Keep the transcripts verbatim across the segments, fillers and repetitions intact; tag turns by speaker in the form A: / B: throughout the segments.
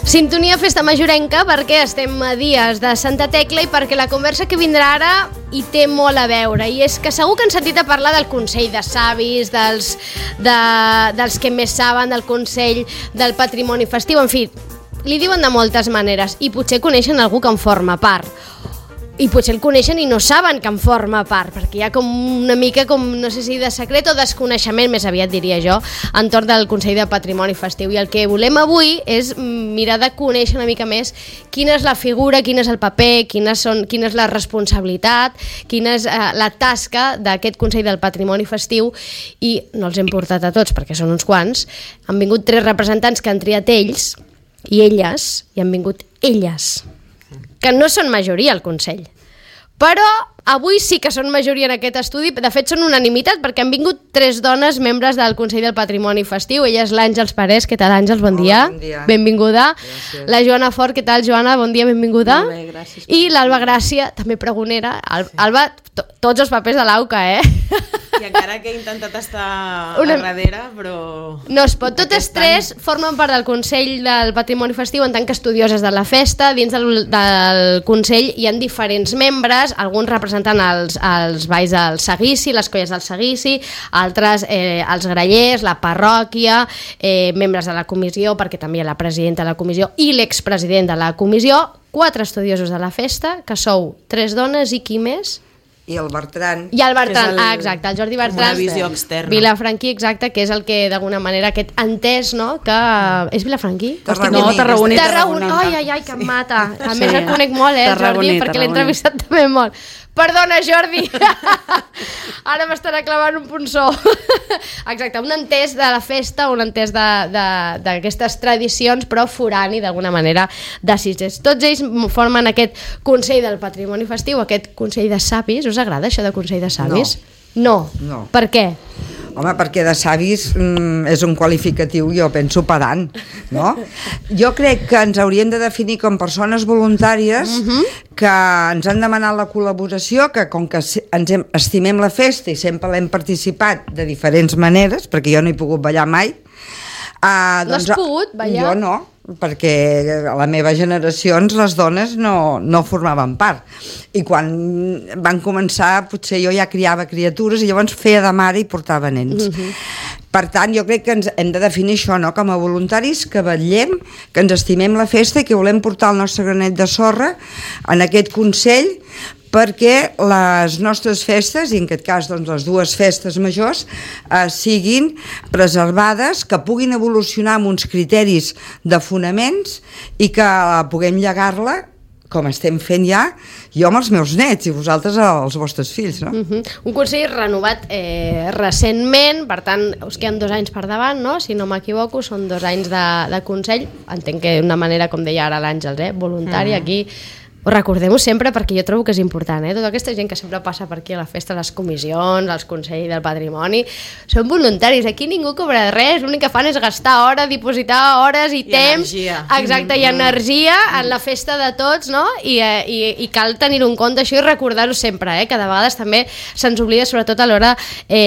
A: Sintonia Festa Majorenca, perquè estem a dies de Santa Tecla i perquè la conversa que vindrà ara hi té molt a veure. I és que segur que han sentit a parlar del Consell de Savis, dels, de, dels que més saben, del Consell del Patrimoni Festiu, en fi, li diuen de moltes maneres i potser coneixen algú que en forma part. I potser el coneixen i no saben que en forma part, perquè hi ha com una mica, com no sé si de secret o desconeixement, més aviat diria jo, entorn del Consell de Patrimoni Festiu. I el que volem avui és mirar de conèixer una mica més quina és la figura, quin és el paper, quines són, quina és la responsabilitat, quina és eh, la tasca d'aquest Consell del Patrimoni Festiu, i no els hem portat a tots perquè són uns quants. Han vingut tres representants que han triat ells i elles, i han vingut elles, que no són majoria al Consell. Però avui sí que són majoria en aquest estudi. De fet, són unanimitat, perquè han vingut tres dones membres del Consell del Patrimoni Festiu. Ella és l'Àngels Parés. Què tal, Àngels? Bon dia.
B: Hola, bon dia.
A: Benvinguda.
B: Gràcies.
A: La Joana Fort. Què tal, Joana? Bon dia, benvinguda.
B: Molt bé, gràcies.
A: I l'Alba Gràcia, també pregonera. Al- Alba, to- tots els papers de l'A U C A, eh?
C: I encara que he intentat estar
A: Una-
C: a darrere, però...
A: No es pot. Totes
C: Aquest any-
A: tres formen part del Consell del Patrimoni Festiu en tant que estudioses de la festa. Dins del, del Consell hi ha diferents membres, alguns representant els, els balls del seguici, les colles del seguici, altres eh, els grallers, la parròquia, eh, membres de la comissió, perquè també hi ha la presidenta de la comissió i l'expresident de la comissió, quatre estudiosos de la festa, que sou tres dones i qui més?
B: I el Bertran.
A: I el Bertran,
C: Que és el-
A: ah, exacte, el Jordi
C: com
A: Bertran.
C: una visió externa.
A: Vilafranquí, exacte, que és el que d'alguna manera aquest entès, no? Que... És Vilafranquí?
B: Tarragoní.
D: No, Tarragoní.
A: Tarragona. Ai, ai, ai, que em mata. A
D: Sí.
A: més el conec molt, eh, el Jordi,
D: Tarragoní,
A: perquè l'he
D: Tarragoní.
A: entrevistat també molt. Perdona, Jordi. Ara m'estarà clavant un punçó. Exacte, un entès de la festa, un entès de- de- d'aquestes tradicions, però forani, d'alguna manera, de Sitges. Tots ells formen aquest Consell del Patrimoni Festiu, aquest Consell de Savis. Us agrada això de Consell de Savis? No.
B: No.
A: Per què?
B: Home, perquè de savis mm, és un qualificatiu, jo penso, pedant, no? Jo crec que ens hauríem de definir com persones voluntàries que ens han demanat la col·laboració, que com que si- ens hem, estimem la festa i sempre l'hem participat de diferents maneres, perquè jo no he pogut ballar mai. Uh,
A: No has pogut ballar?
B: Jo no, perquè a la meva generació les dones no, no formaven part. I quan van començar, potser jo ja criava criatures i llavors feia de mare i portava nens. Uh-huh. Per tant, jo crec que ens hem de definir això, no? Com a voluntaris que vetllem, que ens estimem la festa i que volem portar el nostre granet de sorra en aquest Consell, perquè les nostres festes, i en aquest cas doncs, les dues festes majors, eh, siguin preservades, que puguin evolucionar amb uns criteris de fonaments i que puguem llegar-la, com estem fent ja, jo amb els meus nets i vosaltres els vostres fills, no?
A: Uh -huh. Un Consell renovat eh, recentment, per tant, us queden dos anys per davant, no? Si no m'equivoco, són dos anys de, de Consell. Entenc que d'una manera, com deia ara l'Àngels, eh, voluntari, uh -huh. aquí... Recordem-ho sempre, perquè jo trobo que és important, eh? Tota aquesta gent que sempre passa per aquí a la festa, les comissions, els Consells del Patrimoni, són voluntaris, aquí ningú cobra res, l'únic que fan és gastar hores, dipositar hores i,
C: I
A: temps,
C: energia.
A: exacte, i energia en la festa de tots, no? I, eh, i, i cal tenir-ho en compte això i recordar-ho sempre, eh? Que de vegades també se'ns oblida, sobretot a l'hora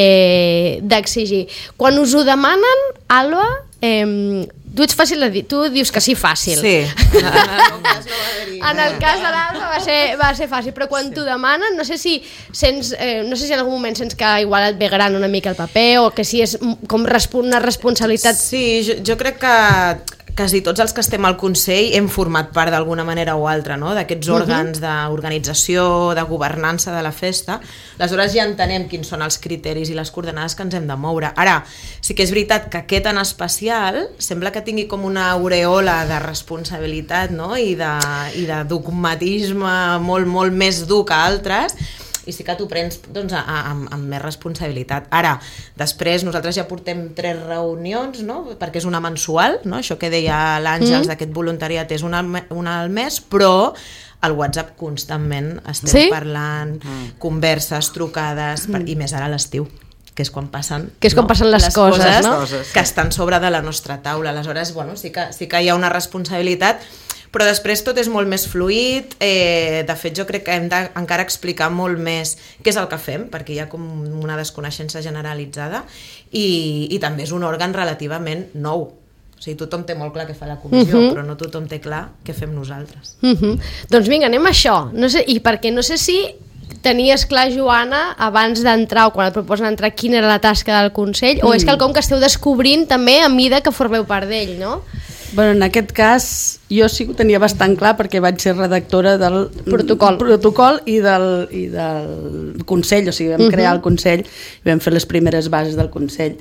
A: eh, d'exigir. Quan us ho demanen, Alba, eh, tu ets fàcil de dir, tu dius que sí fàcil.
C: Sí. En el meu cas no va haver-hi.
A: En el cas de l'Alba va ser, va ser fàcil, però quan sí. t'ho demanen, no sé si sents, eh, no sé si en algun moment sents que igual et ve gran una mica el paper o que si és com respo una responsabilitat.
C: Sí, jo, jo crec que quasi tots els que estem al Consell hem format part d'alguna manera o altra, no? D'aquests òrgans d'organització, de governança de la festa. Aleshores ja entenem quins són els criteris i les coordenades que ens hem de moure. Ara, sí que és veritat que aquest en especial sembla que tingui com una aureola de responsabilitat, no? I de, i de dogmatisme molt, molt més dur que altres, i sí que t'ho prens doncs, a, a, amb, amb més responsabilitat. Ara, després nosaltres ja portem tres reunions, no? Perquè és una mensual, no? Això que deia l'Àngels, mm. d'aquest voluntariat és una, una al mes, però al WhatsApp constantment estem
A: sí?
C: parlant, mm. converses, trucades, per, i més ara a l'estiu, que és quan passen,
A: que és quan
C: no?
A: passen les, les coses,
C: coses,
A: no?
C: que estan sobre de la nostra taula. Aleshores, bueno, sí que, sí que hi ha una responsabilitat, però després tot és molt més fluid. Eh, de fet, jo crec que hem d'encara explicar molt més què és el que fem, perquè hi ha com una desconeixença generalitzada, i, i també és un òrgan relativament nou. O sigui, tothom té molt clar què fa la comissió, uh-huh. però no tothom té clar què fem nosaltres.
A: Uh-huh. Doncs vinga, anem a això. No sé, i perquè no sé si tenies clar, Joana, abans d'entrar o quan et proposen entrar, quina era la tasca del Consell, mm. o és quelcom que esteu descobrint també a mida que formeu part d'ell, no?
D: Bueno, en aquest cas jo sí que ho tenia bastant clar perquè vaig ser redactora del
A: protocol,
D: protocol i, del, i del Consell, o sigui, vam uh-huh. crear el Consell i vam fer les primeres bases del Consell.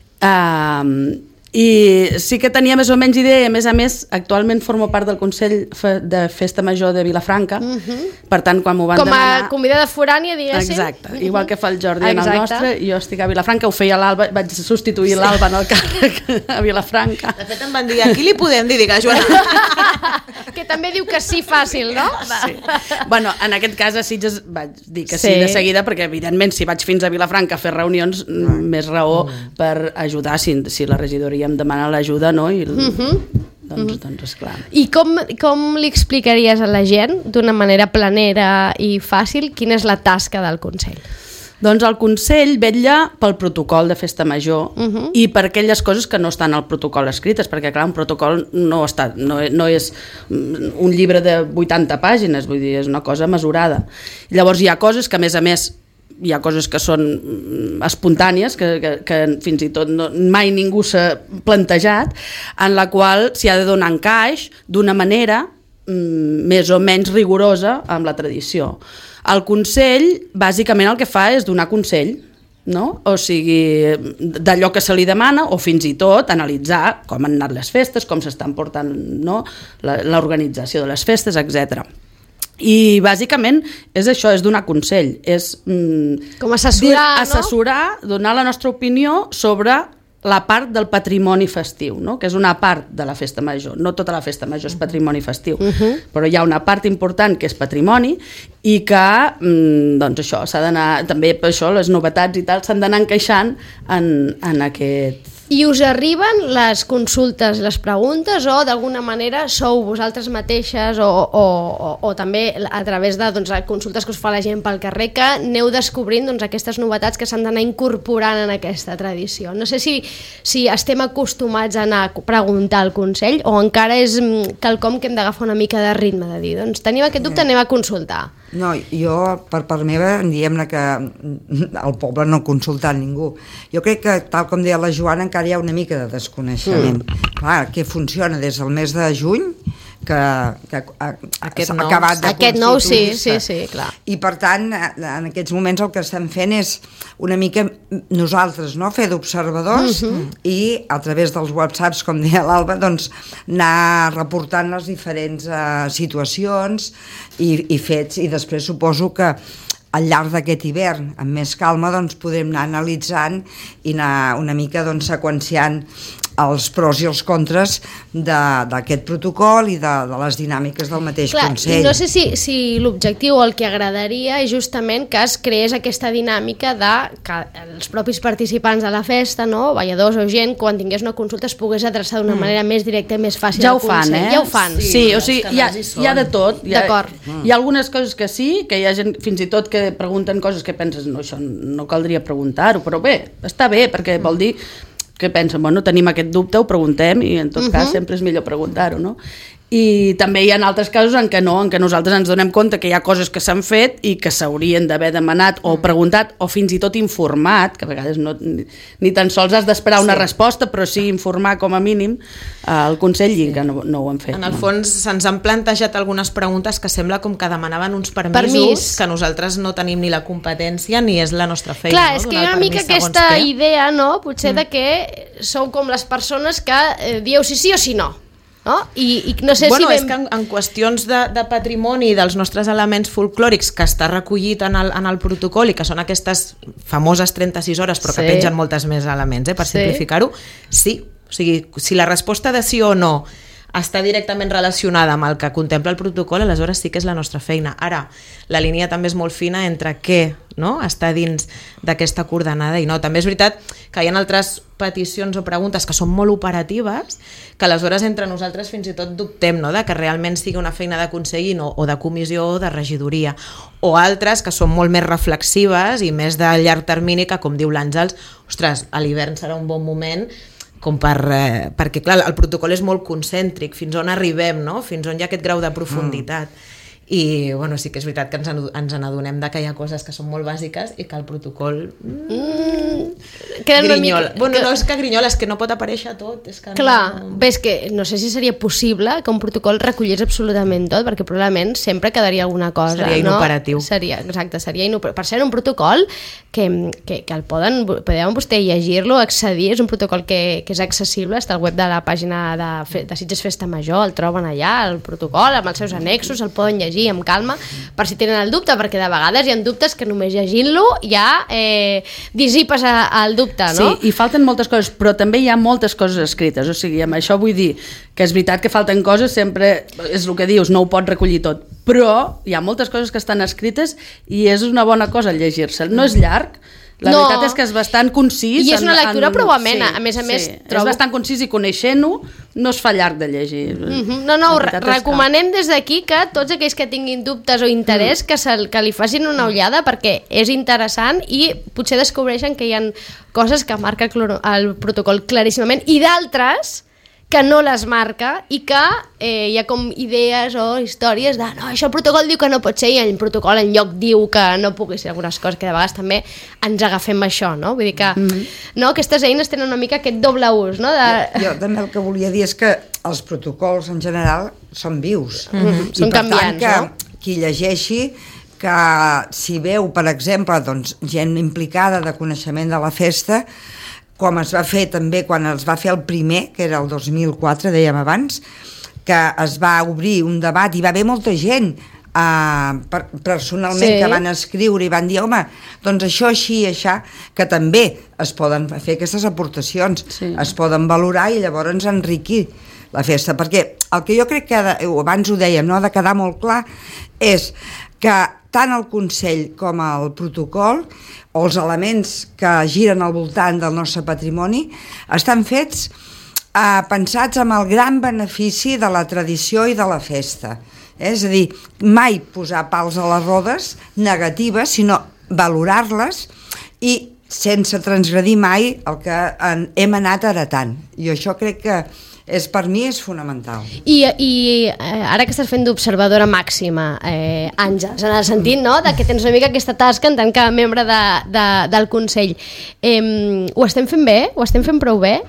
D: Uh, i sí que tenia més o menys idea, a més a més actualment formo part del Consell de Festa Major de Vilafranca, uh-huh. per tant quan m'ho van
A: com a
D: demanar...
A: convidada forània, diguéssim.
D: Exacte, uh-huh. igual que fa el Jordi en el
A: Exacte.
D: nostre, jo estic a Vilafranca, ho feia l'Alba, vaig substituir sí. l'Alba en el càrrec a Vilafranca.
C: De fet em van dir, aquí li podem dir, dic, Joana.
A: Que també diu que sí fàcil, no?
D: Sí. Bueno, en aquest cas a Sitges vaig dir que
A: sí.
D: sí de seguida, perquè evidentment si vaig fins a Vilafranca a fer reunions, mm. més raó mm. per ajudar, si, si la regidoria em demana l'ajuda, no? I, uh-huh. doncs, doncs esclar.
A: I com, com li explicaries a la gent, d'una manera planera i fàcil, quina és la tasca del Consell?
D: Doncs el Consell vetlla pel protocol de Festa Major uh-huh. i per aquelles coses que no estan al protocol escrites, perquè clar, un protocol no, està, no, no és un llibre de vuitanta pàgines, vull dir, és una cosa mesurada. Llavors hi ha coses que a més a més hi ha coses que són espontànies, que, que, que fins i tot no, mai ningú s'ha plantejat, en la qual s'hi ha de donar encaix d'una manera mm, més o menys rigorosa amb la tradició. El Consell, bàsicament el que fa és donar consell, no? O sigui, d'allò que se li demana, o fins i tot analitzar com han anat les festes, com s'estan portant, no? l'organització de les festes, etcètera. I bàsicament és això, és donar consell, és mm,
A: com assessorar,
D: dir, assessorar, no? Donar la nostra opinió sobre la part del patrimoni festiu, no? Que és una part de la festa major, no tota la festa major és patrimoni festiu, uh-huh. però hi ha una part important que és patrimoni i que mm, doncs això s'ha d'anar, també per això les novetats i tal s'han d'anar encaixant en, en aquest...
A: I us arriben les consultes, les preguntes, o d'alguna manera sou vosaltres mateixes o, o, o, o també a través de doncs, consultes que us fa la gent pel carrer que aneu descobrint doncs, aquestes novetats que s'han d'anar incorporant en aquesta tradició? No sé si, si estem acostumats a anar a preguntar al Consell o encara és quelcom que hem d'agafar una mica de ritme, de dir, doncs tenim aquest dubte, anem a consultar.
B: No, jo, per part meva, diguem-ne que el poble no ha consultat ningú. Jo crec que, tal com deia la Joana, encara hi ha una mica de desconeixement. Mm. Clar, que funciona des del mes de juny, que, que
C: aquest
B: s'ha
C: nou,
B: acabat de
A: aquest nou sí, sí, sí, clar.
B: I per tant, en aquests moments el que estem fent és una mica nosaltres, no? Fer d'observadors uh-huh. i a través dels whatsapps, com deia l'Alba, doncs anar reportant les diferents uh, situacions i, i fets, i després suposo que al llarg d'aquest hivern, amb més calma, doncs podrem anar analitzant i anar una mica doncs, seqüenciant els pros i els contres d'aquest protocol i de, de les dinàmiques del mateix
A: Clar,
B: Consell.
A: No sé si, si l'objectiu o el que agradaria és justament que es creés aquesta dinàmica de que els propis participants de la festa, no, balladors o gent, quan tingués una consulta es pogués adreçar d'una mm. manera més directa i més fàcil
D: ja
A: al Consell.
D: Fan, eh?
A: Ja ho fan,
D: Sí, sí, o sigui, hi ha, hi ha de tot. Hi ha,
A: D'acord.
D: Hi ha algunes coses que sí, que hi ha gent fins i tot que pregunten coses que penses, no, això no caldria preguntar-ho, però bé, està bé, perquè vol dir que pensen, bueno, tenim aquest dubte, ho preguntem i en tot uh-huh. cas sempre és millor preguntar-ho, no? I també hi ha altres casos en què no, en què nosaltres ens donem compte que hi ha coses que s'han fet i que s'haurien d'haver demanat o preguntat o fins i tot informat, que a vegades no, ni, ni tan sols has d'esperar una sí. resposta, però sí informar com a mínim al Consell i que no, no ho han fet.
C: En el fons se'ns han plantejat algunes preguntes que sembla com que demanaven uns permisos
A: Permís.
C: que nosaltres no tenim ni la competència ni és la nostra feina.
A: Clar,
C: no?
A: és que hi ha una mica aquesta
C: què.
A: idea, no? Potser mm. de que sou com les persones que eh, dieu si sí o si no. No? I, i no sé
C: bueno,
A: si
C: és que en, en qüestions de, de patrimoni dels nostres elements folclòrics que està recollit en el, en el protocol i que són aquestes famoses trenta-sis hores però sí. que pengen moltes més elements, eh, per sí. simplificar-ho, sí, o sigui, si la resposta de sí o no està directament relacionada amb el que contempla el protocol, aleshores sí que és la nostra feina. Ara, la línia també és molt fina entre què, no?, està dins d'aquesta coordenada i no. També és veritat que hi ha altres peticions o preguntes que són molt operatives que aleshores entre nosaltres fins i tot dubtem, no?, de que realment sigui una feina de consell no, o de comissió o de regidoria, o altres que són molt més reflexives i més de llarg termini que, com diu l'Àngels, ostres, a l'hivern serà un bon moment com per, eh, perquè clar, el protocol és molt concèntric, fins on arribem, no? Fins on hi ha aquest grau de profunditat. Mm. I bueno, sí que és veritat que ens, ens n'adonem de que hi ha coses que són molt bàsiques i que el protocol mm, grinyola. Mica, bueno, que... no és que grinyola, és que no pot aparèixer tot. És que
A: clar,
C: no...
A: bé, és que no sé si seria possible que un protocol recollís absolutament tot, perquè probablement sempre quedaria alguna cosa.
C: Seria inoperatiu.
A: No? Seria, exacte, seria inoperatiu. Per ser un protocol que, que, que el poden, podeu vostè llegir-lo, accedir, és un protocol que, que és accessible, està al web de la pàgina de, de Sitges Festa Major, el troben allà, el protocol, amb els seus annexos, el poden llegir amb calma, per si tenen el dubte, perquè de vegades hi ha dubtes que només llegint-lo ja eh, dissipes el dubte, no?
D: Sí, i falten moltes coses, però també hi ha moltes coses escrites, o sigui, amb això vull dir que és veritat que falten coses, sempre és el que dius, no ho pots recollir tot, però hi ha moltes coses que estan escrites i és una bona cosa llegir-se'l, no és llarg. La no. veritat és que és bastant concís.
A: I és una lectura
D: en,
A: prou amena. Sí, a més a més,
D: sí.
A: trobo...
D: És bastant concís i coneixent-ho no es fa llarg de llegir.
A: Mm-hmm. No, no, recomanem que... des d'aquí que tots aquells que tinguin dubtes o interès mm. que, se, que li facin una ullada perquè és interessant i potser descobreixen que hi ha coses que marca el protocol claríssimament i d'altres que no les marca i que eh, hi ha com idees o històries de no, això el protocol diu que no pot ser i el protocol en lloc diu que no pugui ser algunes coses que de vegades també ens agafem això, no? Vull dir que mm-hmm. no, aquestes eines tenen una mica aquest doble ús, no? De...
B: Jo, jo també el que volia dir és que els protocols en general són vius.
A: Mm-hmm.
B: I
A: són
B: per
A: canviants,
B: tant que
A: no?
B: Qui llegeixi que si veu, per exemple, doncs, gent implicada de coneixement de la festa, com es va fer també quan es va fer el primer, que era el dos mil quatre, dèiem abans, que es va obrir un debat i va haver molta gent uh, per, personalment sí. que van escriure i van dir, home, doncs això així i això, que també es poden fer aquestes aportacions, sí. es poden valorar i llavors enriquir la festa, perquè el que jo crec que, de, abans ho dèiem, no ha de quedar molt clar, és que tant el Consell com el protocol o els elements que giren al voltant del nostre patrimoni estan fets eh, pensats amb el gran benefici de la tradició i de la festa. Eh? És a dir, mai posar pals a les rodes negatives, sinó valorar-les i sense transgredir mai el que en, hem anat heretant. I això crec que és, per mi és fonamental.
A: I, i eh, ara que estàs fent d'observadora màxima, eh, Àngels, en el sentit no, de que tens una mica aquesta tasca en tant que membre de, de, del Consell, eh, ho estem fent bé? Ho estem fent prou bé?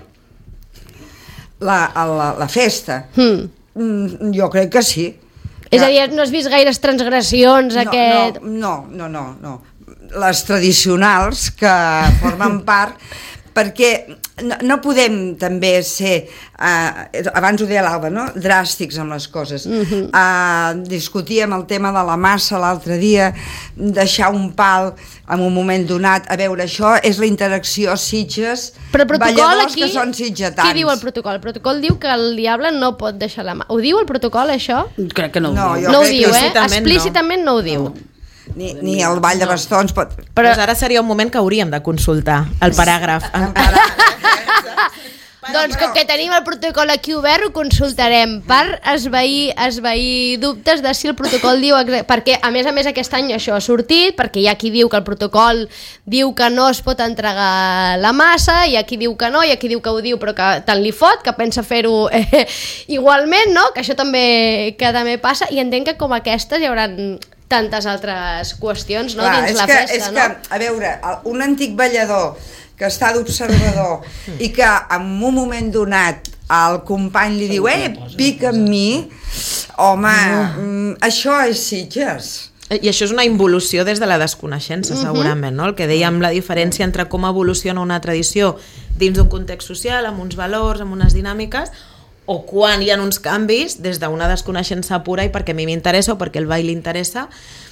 B: La, la, la festa?
A: Hmm.
B: Mm, jo crec que sí.
A: És a dir, no has vist gaires transgressions?
B: No,
A: aquest...
B: no, no, no, no. Les tradicionals que formen part, perquè no, no podem també ser, eh, abans ho deia l'Alba, no? dràstics amb les coses. Uh-huh. eh, discutíem el tema de la massa l'altre dia, deixar un pal en un moment donat, a veure, això és la interacció Sitges, balladors aquí, que són sitgetans.
A: Qui diu el protocol? El protocol diu que el diable no pot deixar la mà. Ho diu el protocol, això?
D: Crec que no ho
B: no,
D: diu.
A: No ho diu, eh? Explícitament no, no ho diu.
B: No. Ni, ni el ball de bastons pot...
C: Però doncs ara seria un moment que hauríem de consultar el paràgraf. El paràgraf.
A: Doncs com que tenim el protocol aquí obert, ho consultarem per esvair, esvair dubtes de si el protocol diu... Perquè, a més a més, aquest any això ha sortit, perquè hi ha qui diu que el protocol diu que no es pot entregar la massa, hi ha qui diu que no, hi ha qui diu que ho diu però que tant li fot, que pensa fer-ho eh, igualment, no? Que això també, que també passa, i entenc que com aquestes hi haurà tantes altres qüestions, no? Clar, dins la
B: que,
A: festa,
B: és
A: no?
B: que, a veure, un antic ballador que està d'observador i que en un moment donat el company li diu, eh, pica amb mi, home, mm, això és Sitges.
C: I això és una involució des de la desconeixença, segurament, no? El que dèiem, la diferència entre com evoluciona una tradició dins d'un context social, amb uns valors, amb unes dinàmiques, o quan hi ha uns canvis des d'una desconeixença pura i perquè a mi m'interessa o perquè el ball li interessa.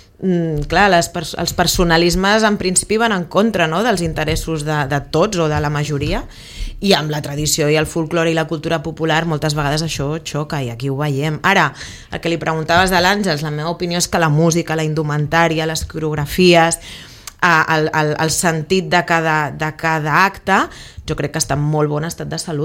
C: Mm, clar, les pers- els personalismes en principi van en contra, no?, dels interessos de, de tots o de la majoria, i amb la tradició i el folklore i la cultura popular moltes vegades això xoca i aquí ho veiem. Ara, el que li preguntaves de l'Àngels, la meva opinió és que la música, la indumentària, les coreografies, el, el, el sentit de cada, de cada acte, jo crec que està en molt bon estat de salut.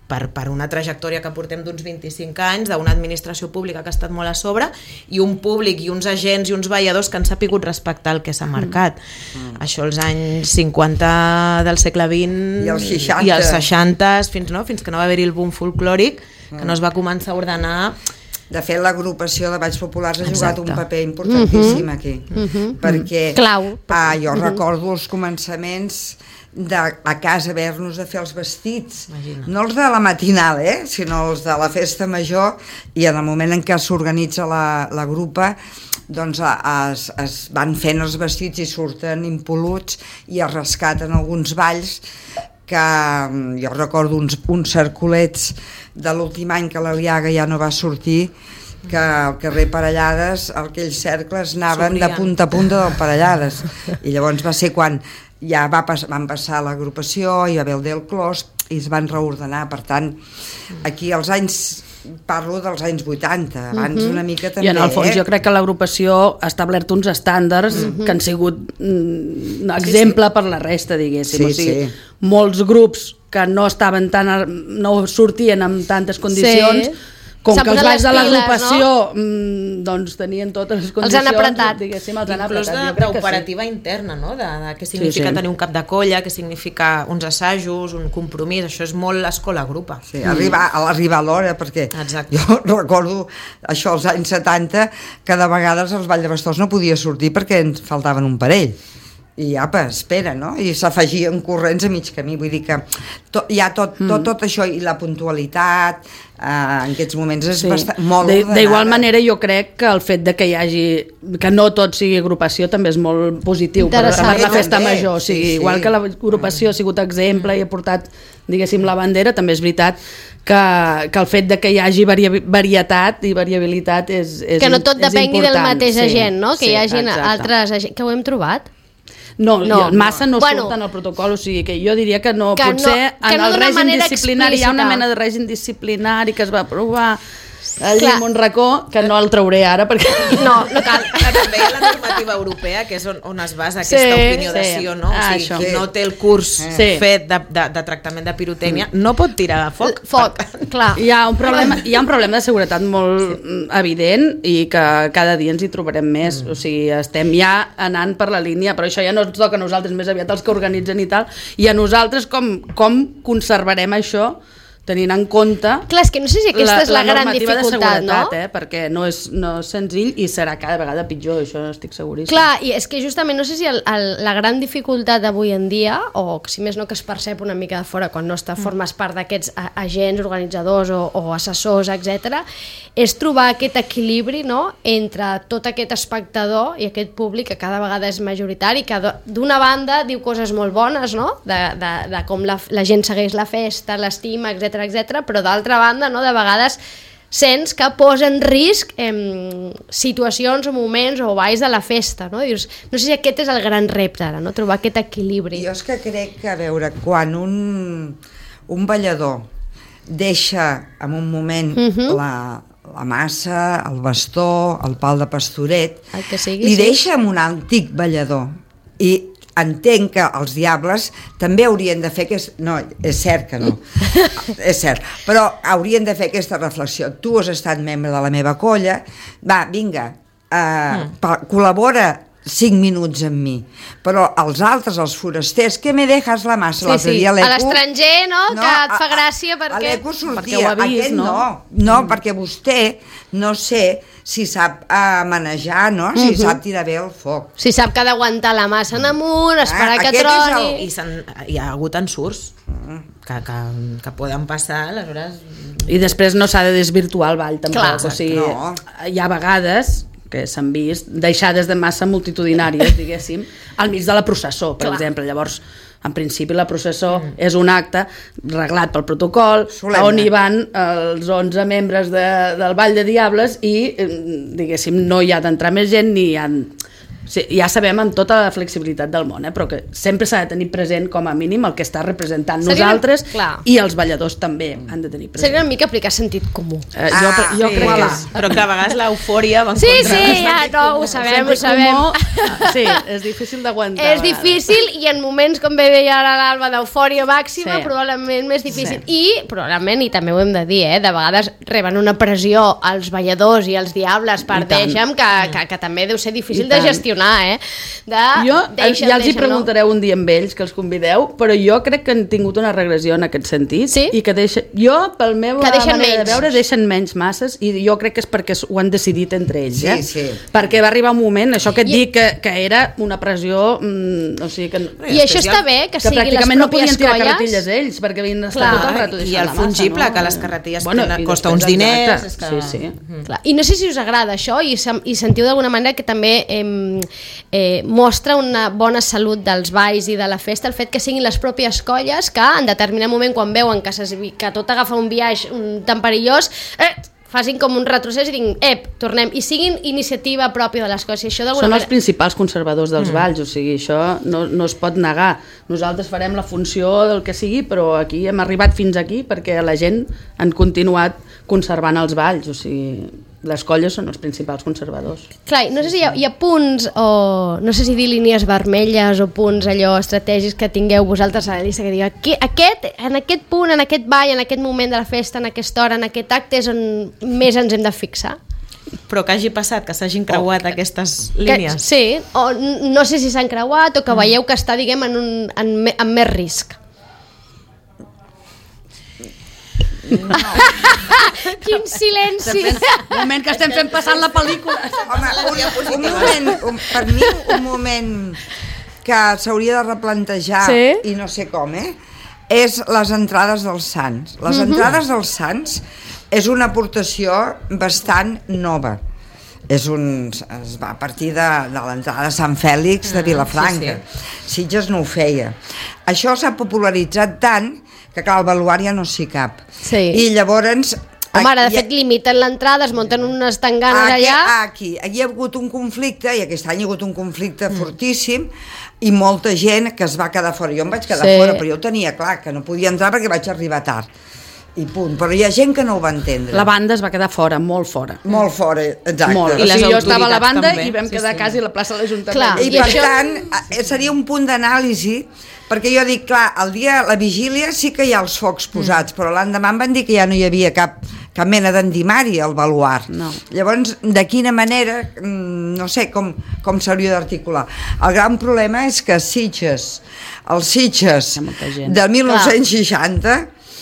C: per, per una trajectòria que portem d'uns vint-i-cinc anys, d'una administració pública que ha estat molt a sobre, i un públic i uns agents i uns vetlladors que han sapigut respectar el que s'ha marcat. Mm. Això als anys cinquanta del segle vint
B: i els seixanta,
C: i els seixanta fins, no? Fins que no va haver-hi el boom folclòric, que no es va començar a ordenar.
B: De fet, l'agrupació de balls populars ha jugat Exacte. un paper importantíssim uh-huh. aquí, uh-huh. perquè
A: Clau.
B: Ah, jo uh-huh. recordo els començaments de a casa haver-nos de fer els vestits. Imagina. No els de la matinal, eh? sinó els de la festa major, i en el moment en què s'organitza la, la grupa, doncs es, es van fent els vestits i surten impoluts i es rescaten alguns balls que jo recordo uns, uns cercolets de l'últim any que l'Aliaga ja no va sortir, que al carrer Parellades aquells cercles anaven de punta a punta del Parellades, i llavors va ser quan ja va pas, van passar l'agrupació, hi va haver el del Clos i es van reordenar. Per tant, aquí als anys, parlo dels anys vuitanta, abans uh-huh. una mica també.
D: I en el fons
B: eh?
D: jo crec que l'agrupació ha establert uns estàndards uh-huh. que han sigut mm, un exemple sí, sí. per la resta, diguéssim.
B: Sí,
D: o sigui,
B: sí.
D: molts grups que no estaven tan, no sortien amb tantes condicions, sí. com que els balls de l'agrupació no? doncs tenien totes les condicions,
A: els han apretat,
D: diguéssim, els han
C: inclús
D: apretat.
C: d'operativa sí. interna, no? de, de què significa sí, sí. tenir un cap de colla, què significa uns assajos, un compromís, això és molt escola-grupa.
B: Sí, mm. arribar, arribar a l'hora, perquè Exacte. jo recordo això als anys setanta, que de vegades els Ball de Bastós no podia sortir perquè ens faltaven un parell. I apa, espera, no? I s'afegien corrents a mig camí, vull dir que to, hi ha tot, tot, tot això, i la puntualitat eh, en aquests moments és sí. bastant, molt ordenada.
D: D'igual manera jo crec que el fet de que hi hagi, que no tot sigui agrupació també és molt positiu per la festa també, major, o sigui, sí, sí. igual que l'agrupació ha sigut exemple i ha portat, diguéssim, la bandera, també és veritat que, que el fet de que hi hagi varia, varietat i variabilitat és, és
A: que no tot depengui del mateix
D: sí,
A: agent, no? Que
D: sí,
A: hi hagi
D: exacte.
A: altres agents, que ho hem trobat.
D: No, no, massa no, no
A: bueno,
D: surt en el protocol, o sigui que jo diria que no,
A: que
D: potser
A: no, que
D: en
A: no
D: el règim disciplinari
A: explícita.
D: Hi ha una mena de règim disciplinari que es va aprovar allà en un racó, que no el trauré ara perquè...
A: No, no cal.
C: També hi ha la normativa europea, que és on, on es basa aquesta sí, opinió de sí o no, o sigui,
D: ah,
C: qui no té el curs sí. fet de, de, de tractament de pirotècnia no pot tirar foc.
A: Foc, clar.
D: Hi ha, un problema, hi ha un problema de seguretat molt sí. evident i que cada dia ens hi trobarem més, mm. o sigui, estem ja anant per la línia, però això ja no ens toca a nosaltres, més aviat els que organitzen i tal, i a nosaltres com, com conservarem això tenint en compte
A: clar, és que no sé si aquesta
D: la,
A: és la, la gran dificultat,
D: de seguretat,
A: no?
D: Eh? Perquè no és, no és senzill i serà cada vegada pitjor, això estic seguríssim.
A: Clar, i és que justament no sé si el, el, la gran dificultat d'avui en dia, o si més no que es percep una mica de fora quan no està, formes part d'aquests agents, organitzadors o, o assessors, etcètera, és trobar aquest equilibri, no?, entre tot aquest espectador i aquest públic que cada vegada és majoritari, que d'una banda diu coses molt bones, no?, de, de, de com la, la gent segueix la festa, l'estima, etcètera, etcètera, però d'altra banda, no, de vegades sents que posa en risc eh, situacions o moments o balls de la festa, no? Dius, no sé si aquest és el gran repte ara, no? Trobar aquest equilibri.
B: Jo és que crec que, a veure, quan un, un ballador deixa en un moment uh-huh. la, la massa, el bastó, el pal de pastoret,
A: el que sigui,
B: i
A: sí.
B: deixa amb un antic ballador i entenc que els diables també haurien de fer aquest... No, és cert que no, és cert, però haurien de fer aquesta reflexió. Tu has estat membre de la meva colla, va, vinga, uh, mm. col·labora cinc minuts amb mi, però els altres, els forasters, que me dejas la massa?
A: Sí, sí. A l'estranger, no? no? Que et fa gràcia perquè...
B: A l'Eco sortia,
D: perquè ho ha vist,
B: aquest
D: no?
B: no, no, mm. perquè vostè, no sé si sap uh, manejar, no? Si mm-hmm. sap tirar bé el foc.
A: Si sap que ha d'aguantar la massa en amunt, esperar ah, que troni...
C: El... I hi ha hagut ensurts mm. que, que, que poden passar, aleshores...
D: I després no s'ha de desvirtuar el ball, tampoc.
A: Clar,
D: o sigui,
B: no.
D: Hi ha vegades que s'han vist deixades de massa multitudinàries, diguéssim, al mig de la processó, per Clar. exemple. Llavors, en principi, la processó mm. és un acte reglat pel protocol, solemne, on hi van els onze membres de, del Ball de Diables i, diguéssim, no hi ha d'entrar més gent ni hi ha... Sí, ja sabem amb tota la flexibilitat del món, eh? Però que sempre s'ha de tenir present com a mínim el que està representant
A: Seria
D: nosaltres
A: una...
D: i els balladors també han de tenir present.
A: Seria una mica aplicar sentit comú.
D: Eh, jo
B: Ah,
D: jo
B: sí,
D: crec que
B: voilà.
D: és...
C: Però que a vegades l'eufòria va en
A: Sí,
C: contra
A: sí,
C: del
A: ja,
C: sentit
A: no,
C: comú.
A: ho sabem, ho
D: Sentit
A: sabem.
D: comú, sí, és difícil d'aguantar.
A: És difícil i en moments, com bé deia ara l'Alba, d'eufòria màxima,
D: Sí.
A: probablement més difícil. I, probablement, i també ho hem de dir, eh, de vegades reben una pressió als balladors i als diables per
D: I tant.
A: deixa'm, que, que, que també deu ser difícil
D: I
A: de
D: tant.
A: gestionar, eh? De,
D: Jo
A: deixa'm,
D: ja els hi
A: deixa'm,
D: preguntareu un dia amb ells, que els convideu, però jo crec que han tingut una regressió en aquest sentit.
A: Sí?
D: I que deixen, jo, pel meu
A: Que deixen
D: manera
A: menys.
D: de veure, deixen menys masses i jo crec que és perquè ho han decidit entre ells.
B: Sí,
D: eh?
B: sí.
D: Perquè va arribar un moment, això que et
A: I-
D: dic, que, que era una pressió... Mm, o sigui, que,
A: I això està bé, que,
D: que
A: siguin les
D: pràcticament no podien
A: pròpies
D: tirar
A: colles.
D: carretilles ells, perquè havien d'estar
A: Clar.
D: tot el rato
C: I
D: deixant
C: el
D: la massa.
C: fungible,
D: no?
C: que les carretilles
D: Bueno,
C: tenen-
D: i
C: costa
D: després,
C: uns diners,
D: exacte,
C: és que-
D: Sí, sí.
A: Mm. Clar. I no sé si us agrada això i, sem- i sentiu d'alguna manera que també eh, eh, mostra una bona salut dels balls i de la festa el fet que siguin les pròpies colles que en determinat moment quan veuen que, ses, que tot agafa un viatge un, tan perillós eh, facin com un retrocés i diguin, ep, tornem, i siguin iniciativa pròpia de les coses. I això d'alguna
D: Són els
A: manera...
D: principals conservadors dels mm. balls, o sigui, això no, no es pot negar. Nosaltres farem la funció del que sigui, però aquí hem arribat fins aquí perquè la gent han continuat conservant els balls, o sigui, les colles són els principals conservadors.
A: Clar, no sé si hi ha, hi ha punts o no sé si dir línies vermelles o punts allò estratègics que tingueu vosaltres a la llista que digui "Aquí- aquest, en aquest punt, en aquest ball, en aquest moment de la festa, en aquesta hora, en aquest acte és on més ens hem de fixar.
C: Però que hagi passat, que s'hagin creuat oh. aquestes línies.
A: Que, sí, o n- no sé si s'han creuat o que veieu que està, diguem, en, un, en, me, en més risc.
B: No.
A: Quin silenci!
D: Un moment que estem fent passant la pel·lícula.
B: Home, un, un moment, un, per mi un moment que s'hauria de replantejar,
A: Sí?
B: i no sé com, eh? és les entrades dels Sants. Les entrades dels Sants és una aportació bastant nova. És un, es va a partir de, de l'entrada de Sant Fèlix de Vilafranca. Sí, sí. Sitges no ho feia. Això s'ha popularitzat tant que, clar, el baluart ja no s'hi cap.
A: Sí.
B: I llavors...
A: Home, ara, de
B: aquí-
A: fet, limiten l'entrada, es munten unes tanganes
B: Aquí,
A: allà...
B: aquí, aquí hi ha hagut un conflicte, i aquest any hi ha hagut un conflicte mm. fortíssim, i molta gent que es va quedar fora. Jo em vaig quedar
A: Sí.
B: fora, però jo ho tenia clar, que no podia entrar perquè vaig arribar tard. I punt. Però hi ha gent que no ho va entendre.
D: La banda es va quedar fora, molt fora.
B: Molt fora, exacte.
D: Molt.
C: I
D: O
C: les
D: sigui, jo estava a la
C: autoritats
D: banda
C: també.
D: i vam
C: Sí,
D: quedar
C: sí.
D: quasi a la plaça de l'Ajuntament.
A: Clar.
B: I,
A: I
B: per
A: això-
B: tant, eh, seria un punt d'anàlisi, perquè jo dic, clar, el dia, la vigília sí que hi ha els focs posats, mm. però l'endemà em van dir que ja no hi havia cap, cap mena d'endimari al baluart.
D: No.
B: Llavors, de quina manera, mm, no sé com, com s'hauria d'articular. El gran problema és que Sitges, els Sitges
D: Hi ha molta gent.
B: del mil nou-cents seixanta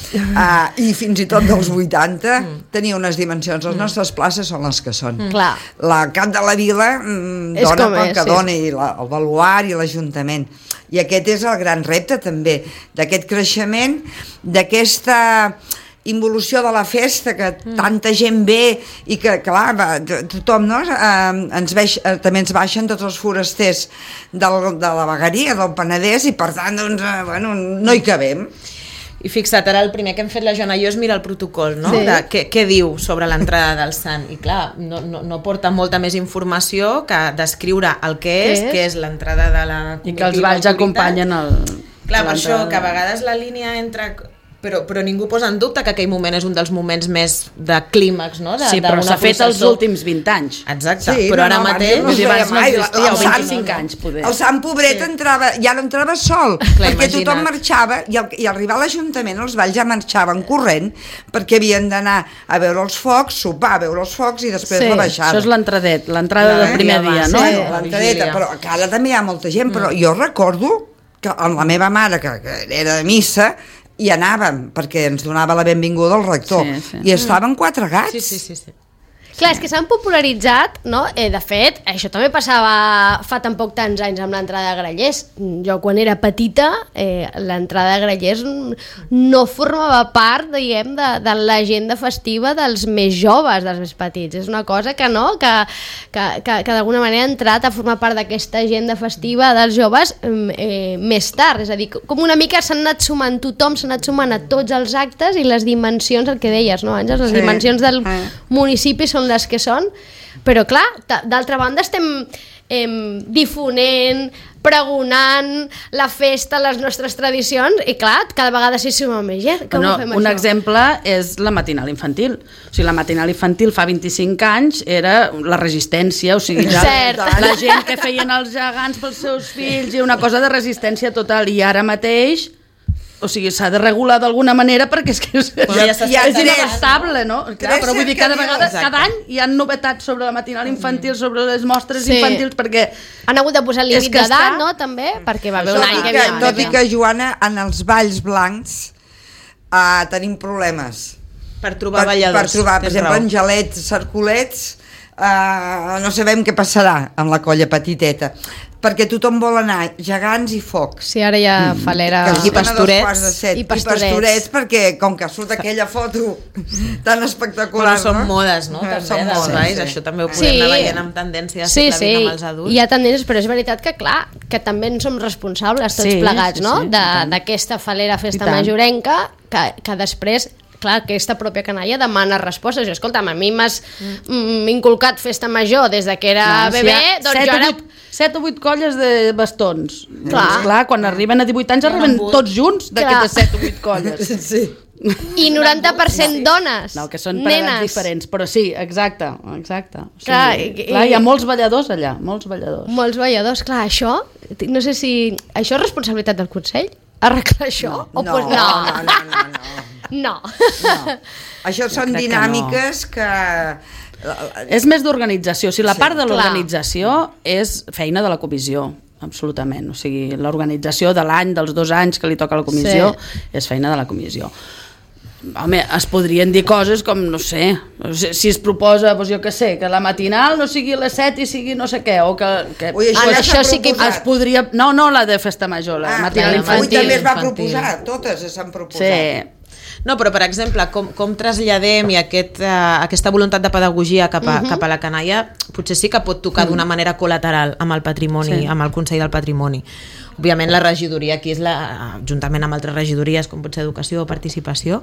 B: Uh, i fins i tot dels vuitanta mm. tenia unes dimensions, les nostres places són les que són.
A: Mm. Clar.
B: La cap de la vila mm,
A: És
B: dona
A: com
B: pel
A: és,
B: que
A: sí.
B: dona, i la, el baluart i l'Ajuntament. I aquest és el gran repte també, d'aquest creixement, d'aquesta involució de la festa, que mm. tanta gent ve i que, clar, va, tothom, no? Eh, ens veix, eh, també ens baixen tots els forasters del, de la vegueria, del Penedès, i per tant, doncs, eh, bueno, no hi cabem.
C: I fixa't, ara el primer que hem fet la Joana i jo és mirar el protocol, no?
A: Sí.
C: De què, què diu sobre l'entrada del sant. I clar, no, no, no porta molta més informació que descriure el que és,
A: Què és?
C: que és l'entrada de la
D: I que els
C: comitiva
D: balls
C: autoritat.
D: acompanyen el...
C: Clar, per
D: l'entrada.
C: això, que a vegades la línia entre... Però, però ningú posa en dubte que aquell moment és un dels moments més de clímax, no? De,
D: Sí, però
C: d'una
D: s'ha fet els
C: processó.
D: últims vint anys.
C: Exacte,
B: Sí,
C: però
B: no,
C: ara
B: no,
C: mateix...
B: abans no es
D: Abans
B: veia
D: no
B: mai,
D: existia,
B: el
D: o
B: sant-
D: vint-i-cinc anys, poder.
B: El Sant Pobret sí. entrava, ja no entrava sol,
C: Clar,
B: perquè
C: imagina't.
B: tothom marxava, i al, i al arribar a l'Ajuntament els balls ja marxaven corrent, perquè havien d'anar a veure els focs, sopar, a veure els focs i després
A: Sí,
B: la baixada.
D: Això és l'entradet, l'entrada del
C: Eh?
D: primer
C: Ja va,
D: dia,
C: sí.
D: no?
B: Sí,
C: la
B: l'entradeta,
C: vigília.
B: però que ara també hi ha molta gent, però jo recordo que amb la meva mare, que, que era de missa, hi anàvem, perquè ens donava la benvinguda el rector,
D: Sí, sí.
B: i estaven quatre gats.
C: Sí, sí, sí, sí.
A: Clar, és que s'han popularitzat, no? Eh, de fet, això també passava fa tan poc tants anys amb l'entrada de Grallers. Jo, quan era petita, eh, l'entrada de Grallers no formava part, diguem, de, de l'agenda festiva dels més joves, dels més petits. És una cosa que no, que, que, que, que d'alguna manera ha entrat a formar part d'aquesta agenda festiva dels joves eh, més tard. És a dir, com una mica s'han anat sumant, tothom s'ha anat sumant a tots els actes i les dimensions, el que deies, no, Àngels? Les
B: Sí.
A: dimensions del
B: Eh.
A: municipi són les que són, però clar, d'altra banda estem em, difonent, pregonant la festa, les nostres tradicions, i clar, cada vegada s'hi suma més gent. Com
D: no,
A: ho fem,
D: un
A: això?
D: exemple és la matinal infantil. O sigui, la matinal infantil fa vint-i-cinc anys era la resistència, o sigui, ja
A: Cert.
D: la gent que feien els gegants pels seus fills i una cosa de resistència total, i ara mateix o sigui, s'ha de regular d'alguna manera perquè és que és,
C: Bueno, ja
D: és,
C: ja
D: és inabastable, no? Clar, però vull dir, cada vegada,
C: Exacte.
D: cada any hi ha novetats sobre la matinal infantil, sobre les mostres
A: Sí.
D: infantils, perquè
A: Han hagut de posar límit
D: que
A: d'edat,
D: està-
A: no?, també, perquè va haver
B: Tot
A: un any
B: i
A: que
B: que,
A: havia...
B: tot i que, Joana, en els balls blancs uh, tenim problemes.
C: Per trobar
B: per,
C: balladors.
B: per trobar, per
C: tens
B: exemple,
C: raó.
B: angelets, cercolets, uh, no sabem què passarà amb la colla petiteta, perquè tothom vol anar gegants i focs.
A: Sí, ara ja falera...
B: Que
C: I
B: surten a dos
C: pastorets.
B: quarts de set.
A: I
B: I
A: pastorets.
B: pastorets, perquè com que surt aquella foto tan espectacular,
C: Però són
B: no?
C: modes, no?
B: Eh,
C: També,
B: són
C: dels
B: modes,
C: balls.
B: sí.
C: Això també ho podem
A: Sí.
C: anar veient amb tendència de
A: Sí,
C: segle
A: sí,
C: vint amb els adults.
A: hi ha tendències, però és veritat que, clar, que també en som responsables tots
D: Sí,
A: plegats,
D: sí,
A: no?,
D: sí, i
A: de-
D: tant.
A: d'aquesta falera festa
D: I tant.
A: majorenca, que, que després... Clar, aquesta pròpia canalla demana respostes. Jo, escolta'm, a mi m'has mm, inculcat festa major des de que era
D: Clar, si
A: bebè,
D: hi ha
A: doncs
D: set
A: jo
D: o
A: ara...
D: vuit- set o vuit colles de bastons.
A: Clar.
D: Doncs, clar, quan arriben a divuit anys arriben tots junts
A: Clar.
D: d'aquestes set o vuit colles.
B: Sí.
A: I noranta per cent dones,
D: No, que són per edats
A: nenes.
D: diferents, però sí, exacte, exacte. O sigui,
A: Clar, i-
D: clar, hi ha
A: i-
D: molts balladors allà, molts balladors.
A: Molts balladors, clar, això, no sé si... Això és responsabilitat del Consell? Arreglar això?
B: No,
A: O
B: no,
A: pues,
B: no, no, no, no.
A: No.
B: No. Això són
D: crec que
B: dinàmiques que...
D: És més d'organització, o sigui, la
B: Sí,
D: part de
A: clar.
D: l'organització és feina de la comissió, absolutament. O sigui, l'organització de l'any, dels dos anys que li toca a la comissió,
A: Sí.
D: és feina de la comissió. Home, es podrien dir coses com, no sé, si es proposa, doncs jo què sé, que la matinal no sigui a les set i sigui no sé què, o que... que
B: Ui, això
A: Ah,
B: ja
A: això
B: s'ha
A: sí que
B: proposat.
D: es podria... No, no la de festa major, la
B: Ah,
D: matinal
A: la
D: infantil.
B: Avui també es va
C: infantil.
B: proposar, totes s'han proposat.
D: Sí.
C: No, però per exemple, com, com traslladem i aquest, uh, aquesta voluntat de pedagogia cap a, uh -huh. cap a la canalla, potser sí que pot tocar d'una manera col·lateral amb el patrimoni,
D: Sí.
C: amb el Consell del Patrimoni. Òbviament la regidoria aquí és la, juntament amb altres regidories com pot ser educació o participació,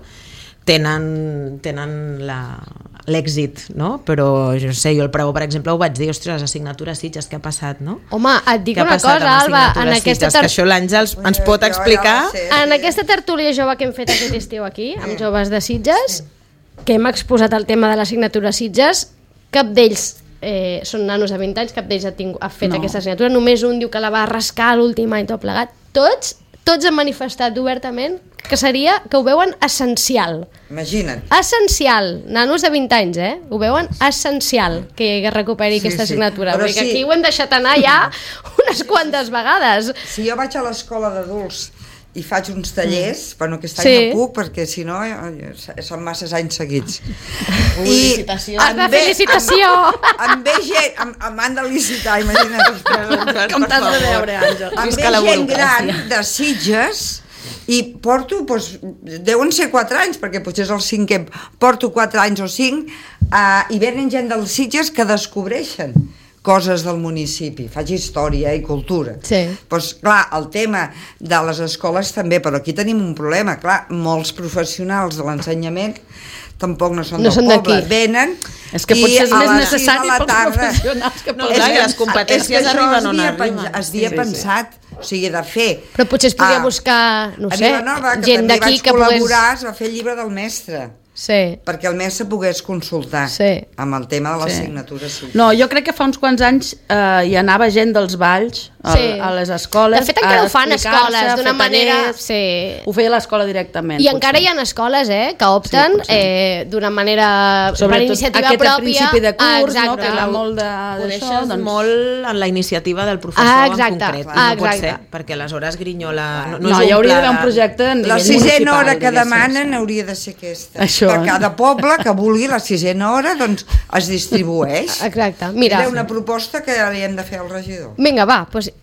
C: tenen, tenen la, l'èxit, no? Però jo no sé, jo el preu, per exemple, ho vaig dir, ostres, les assignatures Sitges, què ha passat, no?
A: Home, et dic
C: Què ha
A: una
C: passat
A: cosa,
C: amb
A: Alba, en
C: assignatures
A: aquesta,
C: Sitges? Que això l'Àngels ens pot
B: Jo ja
C: explicar.
B: va ser.
A: en aquesta tertúlia jove que hem fet aquest estiu aquí, amb joves de Sitges, que hem exposat el tema de l'assignatura Sitges, cap d'ells eh, són nanos de vint anys, cap d'ells ha, tingut, ha fet
D: No.
A: aquesta assignatura, només un diu que la va rascar l'últim any tot plegat. Tots, tots han manifestat obertament que seria, que ho veuen essencial.
B: Imagina't.
A: Essencial, nanos de vint anys, eh? Ho veuen essencial que recuperi
B: Sí,
A: aquesta
B: sí.
A: assignatura.
B: Però
A: Vull dir que
B: sí.
A: aquí ho hem deixat anar ja unes quantes vegades.
B: Si jo vaig a l'escola d'adults i faig uns tallers, mm. bueno, aquest any
A: Sí.
B: no puc perquè si no eh, són masses anys seguits.
C: Felicitacions.
A: Has de felicitació.
B: Em ve gent, em, em han de licitar, imagina't.
D: Com t'has de veure, Àngel?
B: Em
C: Visca
B: ve
C: la
B: gent
C: burocràcia.
B: gran de Sitges i porto, doncs, deuen ser quatre anys, perquè potser és el cinquè, porto quatre anys o cinc, uh, i venen gent dels Sitges que descobreixen coses del municipi, faig història i cultura.
A: Sí.
B: Doncs, clar, el tema de les escoles també, però aquí tenim un problema, clar, molts professionals de l'ensenyament tampoc no són
A: No
B: del
A: són
B: poble,
A: d'aquí.
B: venen
D: És que
B: i
D: potser és
B: a
D: més
B: les sis
D: necessari
B: de la
D: pels
B: tarda-
D: professionals que
C: No,
D: pels
C: clar, i
D: nens.
C: les competències
B: és que això
C: arriben
B: es
C: on
B: havia
C: arriben.
B: penja- es havia
D: Sí, sí,
B: pensat, o sigui, de fer.
A: Però potser es podria
B: Ah,
A: buscar, no
B: a
A: sé,
B: Vilanova, que
A: gent
B: també
A: d'aquí
B: vaig
A: que pogués...
B: col·laborar, es va fer el llibre del mestre,
A: Sí.
B: perquè el mestre pogués consultar
A: Sí.
B: amb el tema de
D: Sí.
B: l'assignatura. Sí.
D: No, jo crec que fa uns quants anys eh, hi anava gent dels balls a,
A: Sí.
D: a les escoles.
A: De fet, encara
D: a
A: ho fan
D: explicar-se,
A: escoles,
D: a
A: d'una
D: fer
A: manera...
D: tallers.
A: Sí.
D: Ho feia l'escola directament.
A: I encara hi ha escoles eh, que opten
D: Sí, potser.
A: eh, d'una manera per
D: Sobretot
A: iniciativa
D: aquest
A: pròpia.
D: principi de curs,
A: Ah,
D: no,
A: exacte.
D: que hi ha molt de-
C: Coneixes
D: d'això, doncs...
C: molt en la iniciativa del professor
A: Ah,
C: en
A: exacte,
C: concret.
A: ah,
C: no pot
A: exacte.
C: ser, perquè aleshores grinyola... No,
D: No,
C: no,
D: no
C: és
D: hi hauria
C: pla
D: d'haver un
C: de-
D: projecte a nivell
B: La
D: municipal.
B: sisena hora que
D: diguéssim,
B: demanen
D: sí.
B: hauria de ser aquesta.
D: Això,
B: Per
D: eh?
B: cada poble que vulgui la sisena hora, doncs es distribueix.
A: Exacte. Mira,
B: Era una proposta que li hem de fer al regidor.
A: vinga, va, doncs